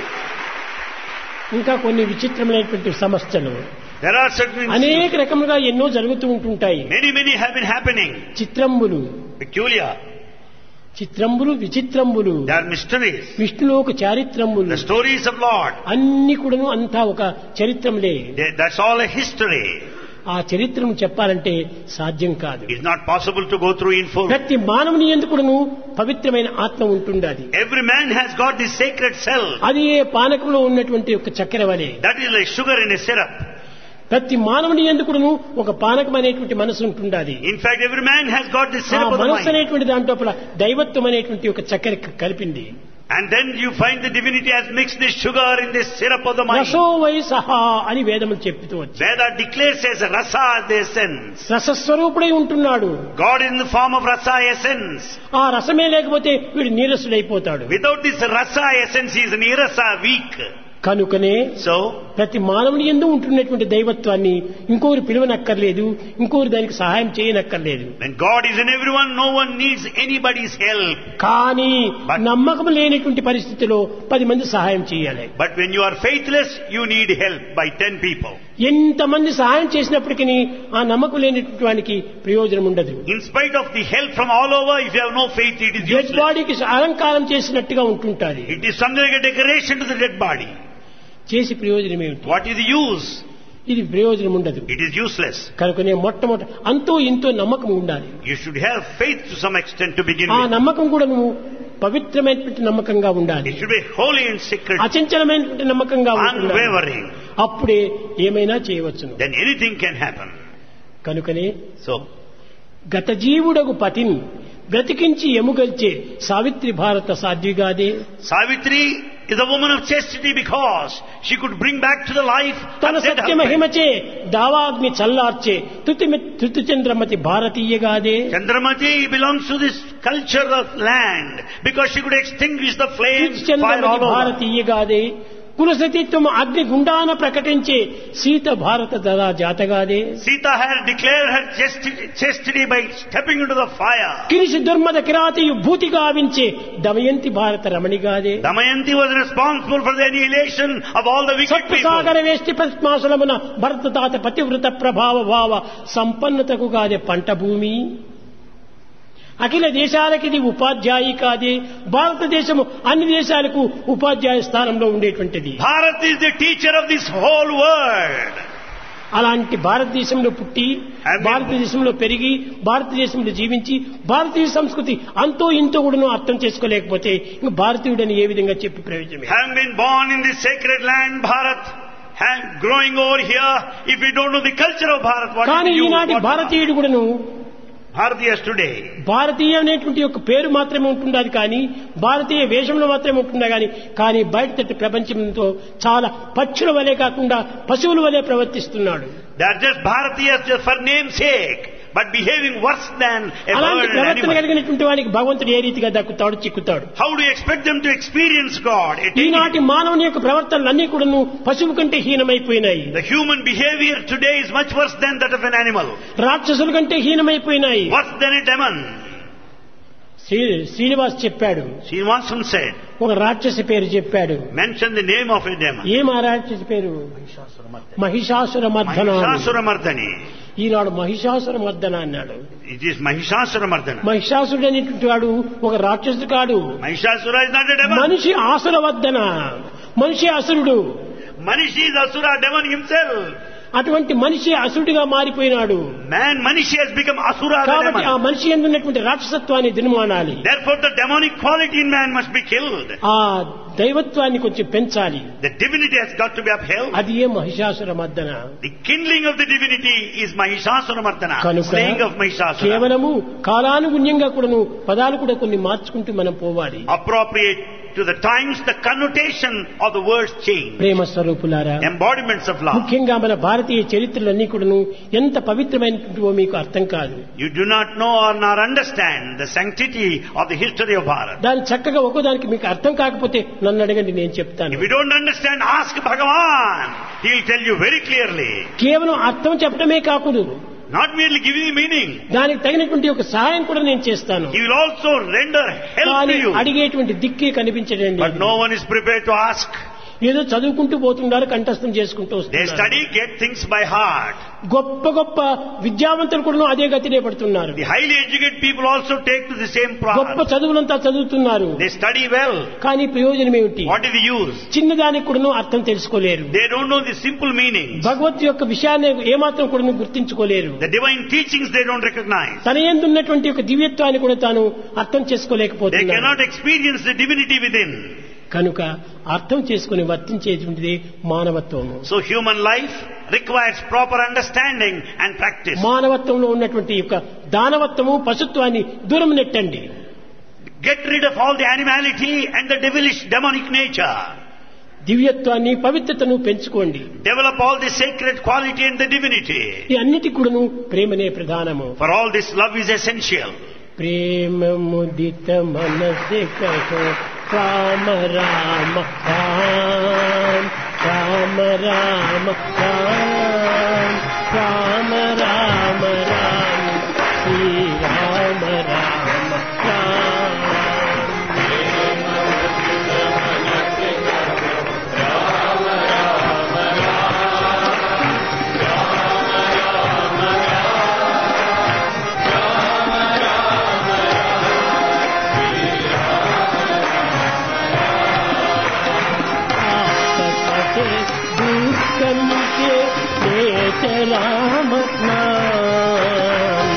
ఇంకా కొన్ని విచిత్రమైనటువంటి సమస్యలు There are certain అనేక రకములుగా ఎన్నో జరుగుతూ ఉంటుంటాయి. many have been happening. చిత్రంబులు, Peculiar. చిత్రంబులు, విచిత్రంబులు, They are mysteries. విష్ణులోక చారిత్రములు, The stories of Lord. అన్ని కూడాను అంతా ఒక చరిత్రములే. That's all a history. ఆ చరిత్రను చెప్పాలంటే సాధ్యం కాదు. It's not possible to go through in full. ప్రతి మానవుని ఎందుకును పవిత్రమైన ఆత్మ ఉంటుండాది. Every man has got this sacred self. అది ఏ పానకంలో ఉన్నటువంటి ఒక చక్కెర వలె. That is like sugar in a syrup. ప్రతి మానవుని ఎందుకును ఒక పానకం అనేటువంటి మనసు ఉంటుండాది. In fact, every man has got this syrup of the మనసు mind. అనేటువంటి దాంట్లో దైవత్వం అనేటువంటి ఒక చక్కెర కలిపింది. And then you find the divinity has mixed this sugar in this syrup of the mind. రసో వై సహా అని వేదములు చెప్తూ వచ్చి Veda declares as rasa the essence. రసస్వరూపుడై ఉంటున్నాడు. God is in the form of rasa essence. ఆ రసమే లేకపోతే వీడు నీరసుడైపోతాడు. Without this rasa essence, he is nirasa, weak. కనుకనే So, ప్రతి మానవుని యందు ఉంటున్నటువంటి దైవత్వాన్ని ఇంకొకరు పిలువనక్కర్లేదు, ఇంకొకరు దానికి సహాయం చేయనక్కర్లేదు. when God is in everyone, no one needs anybody's help. కానీ నమ్మకం లేనటువంటి పరిస్థితిలో 10 మంది సహాయం చేయాలి. But when you are faithless, you need help by 10 people. ఎంతమంది సహాయం చేసినప్పటికీ ఆ నమ్మకం లేనటువంటి వానికి ప్రయోజనం ఉండదు. In spite of the help from all over, if you have no faith, it is dead useless. బాడీకి అలంకారం చేసినట్టుగా ఉంటుంటాది. It is something like a decoration to the dead body. చేసి ప్రయోజనం ఏమిటి? What is the use? ఇది ప్రయోజనం ఉండదు. It is useless. కనుకనే మొట్టమొదటి అంతో ఇంతో నమ్మకం ఉండాలి. You should have faith to some extent to begin ఆ with. నమ్మకం కూడా నువ్వు పవిత్రమైనటువంటి నమ్మకంగా ఉండాలి. It should be holy and sacred, అచంచలమైనటువంటి నమ్మకంగా ఉండాలి. unwavering. అప్పుడే ఏమైనా చేయవచ్చును. Then anything can happen. కనుకనే So, గత జీవుడగు పతిని బ్రతికించి ఎముగల్చే సావిత్రి భారత సాధ్విగాదే. Savitri is a woman of chastity because she could bring back to the life తన a dead Satya husband. మహిమచే దావాగ్ని చల్లార్చే తుతిచంద్రమతి భారతీయగాదే. Chandramati belongs to this culture of land because she could extinguish the flames, fire Chandramati all over. భారతీయగాదే. కులసతీత్వం అగ్ని గుండాన ప్రకటించే సీత భారత దరా జాతగాదే. Sita had declared her chastity by stepping into the fire. కిరిసి దుర్మద కిరాతియు భూతి గావించే Damayanti భారత రమణిగాదే. Damayanti was responsible for the annihilation of all the wicked people. సప్తసాగర వేష్టి పద్మాసులమున భరతతాత పతివ్రత ప్రభావ భావ సంపన్నతకు గాదే పంట భూమి. అఖిల దేశాలకి ఇది ఉపాధ్యాయి కాదే. భారతదేశము అన్ని దేశాలకు ఉపాధ్యాయ స్థానంలో ఉండేటువంటిది. Bharat is the teacher of this whole world. అలాంటి భారతదేశంలో పుట్టి, భారతదేశంలో పెరిగి, భారతదేశంలో జీవించి, భారతీయ సంస్కృతి అంతో ఇంతో కూడా అర్థం చేసుకోలేకపోతే ఇంక భారతీయుడని ఏ విధంగా చెప్పి ప్రయోజనం? Having been born in this sacred land, Bharat, growing over here, if we don't know the culture of Bharat, what కానీ is you? ఈనాటి భారతీయుడు కూడాను Bharatiyas today, భారతీయ అనేటువంటి ఒక పేరు మాత్రమే ఉంటుండదు, కానీ భారతీయ వేషంలో మాత్రమే ఉంటుందా కానీ బయట తట్టు ప్రపంచంతో చాలా పక్షుల వలె కాకుండా పశువుల వలె ప్రవర్తిస్తున్నాడు. they are just Bharatiyas just for name's sake, but behaving worse than a అలాంటి bird and ప్రవర్తన animal. కలిగినటువంటి వానికి భగవంతుడు ఏ రీతిగా దక్కుతాడు, చిక్కుతాడు? How do you expect them to experience God? ఈనాటి మానవుని యొక్క ప్రవర్తనలన్నీ కూడాను పశువు కంటే హీనమైపోయినాయి. The human behavior today is much worse than that of an animal, రాక్షసుల కంటే హీనమైపోయినాయి. worse than a demon. Srinivas చెప్పాడు, Srinivasan said, ఒక రాక్షసి పేరు చెప్పాడు. mention the name of a demon. ఏం ఆ రాక్షసి పేరు? మహిషాసుర మర్దన. Mahishasura Mardani. ఈనాడు మహిషాసుర మర్దన అన్నాడు. It is Mahishasura Mardana. మహిషాసురుడు అనేటువంటి వాడు ఒక రాక్షసుడు కాడు. Mahishasura is not a demon. మనిషి ఆసుర వద్దన, మనిషి అసురుడు. Manishi is Asura, demon himself. అటువంటి మనిషి అసురుడిగా మారిపోయినాడు. Manishi has become Asura, the కాబట్టి ఆ demon. మనిషి యందు ఉన్నటువంటి రాక్షసత్వాన్ని దినమానాలి. Therefore the demonic quality in man must be killed. ఆ దైవత్వాన్ని కొంచెం పెంచాలి. The divinity has got to be upheld. అది ఏ మహిషాసుర మర్దన. The kindling of the divinity is Mahishasura Mardana, కనుక slaying of Mahishasura. కేవలము కాలానుగుణ్యంగా కూడాను పదాలు కూడా కొన్ని మార్చుకుంటూ మనం పోవాలి. Appropriate to the times, the connotation of the words change. ప్రేమ స్వరూపులారా, Embodiments of love. ముఖ్యంగా మన భారతీయ చరిత్రలన్నీ కూడాను ఎంత పవిత్రమైనటువంటివో మీకు అర్థం కాదు. You do not know or nor understand the sanctity of the history of Bharat. దాని చక్కగా ఒక్కోదానికి మీకు అర్థం కాకపోతే నన్ను అడగండి, నేను చెప్తాను. If you don't understand, ask Bhagavan. He will tell you very clearly. కేవలం అర్థం చెప్పడమే కాకూడదు, Not merely giving you meaning. దానికి తగినటువంటి ఒక సహాయం కూడా నేను చేస్తాను. He will also render help కానీ to you. అడిగేటువంటి దిక్కే కనిపించడండి. But no one is prepared to ask. ఏదో చదువుకుంటూ పోతున్నారు, కంఠస్థం చేసుకుంటూ They వస్తున్నారు. study, get things by heart. గొప్ప గొప్ప విద్యావంతులు కూడా అదే గతినే పడుతున్నారు. The highly educated people also take to the same గొప్ప path. చదువులంతా చదువుతున్నారు. They study well. కానీ ప్రయోజనం ఏమిటి? What is the use? చిన్నదానికి కూడా అర్థం తెలుసుకోలేరు. They don't know the simple meaning. భగవత్ యొక్క విషయాన్ని ఏమాత్రం కూడా గుర్తించుకోలేరు. The divine teachings they don't recognize. తన యందు ఉన్నటువంటి ఒక దివ్యత్వాన్ని కూడా తాను అర్థం They చేసుకోలేకపోతున్నారు. cannot experience the divinity within. కనుక అర్థం చేసుకుని వర్తించేటువంటిది మానవత్వము. So human life requires proper understanding and practice. మానవత్వంలో ఉన్నటువంటి యొక్క దానవత్వము పశుత్వాన్ని దూరం నెట్టండి. Get rid of all the animality and the devilish demonic nature. దివ్యత్వాన్ని పవిత్రతను పెంచుకోండి. Develop all the sacred quality and the divinity. ఈ అన్నిటి కూడాను ప్రేమనే ప్రధానము. For all this, love is essential. ప్రేమ ముదిత మనసే కహో రామ రామ రామ రామ రామ రామ రామ రామ రామ శ్రీ రామ రామ రామ. राम नाम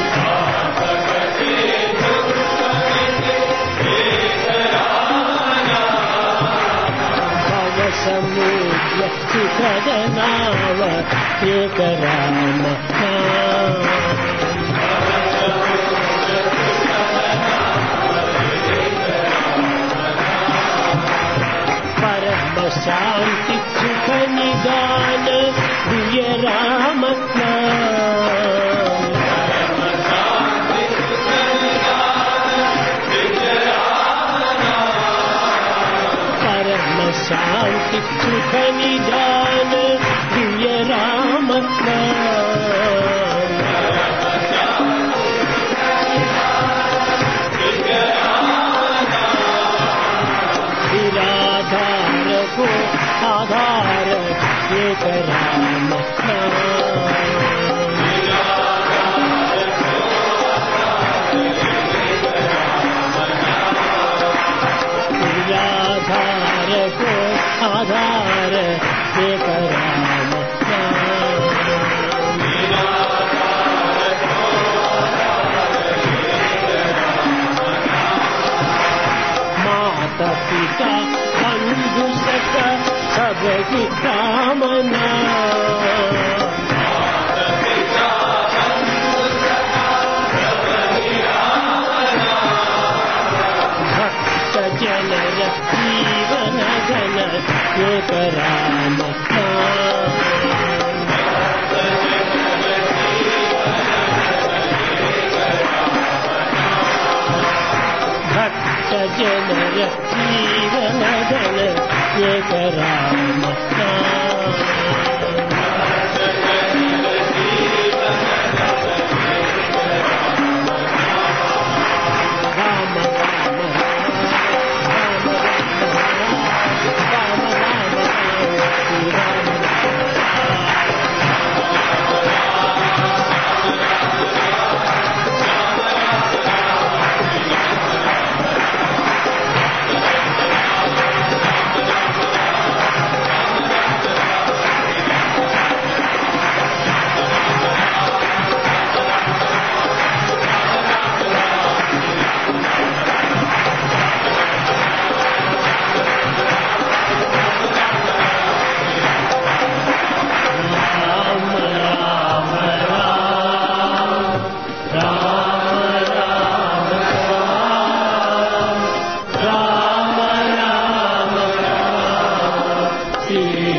भव समुद्र सुखद नाव एक राम नाम परम शांति सुख निदान दिव्य राम नाम परम शांति सुख निदान दिव्य राम नाम निराधार को आधार एक राम निराधार को आधार एक राम माता पिता बंधु सखा सबकी कामना भक्त जनर जीवन धन एक राम भक्त जनर जीवन धन एक राम श्री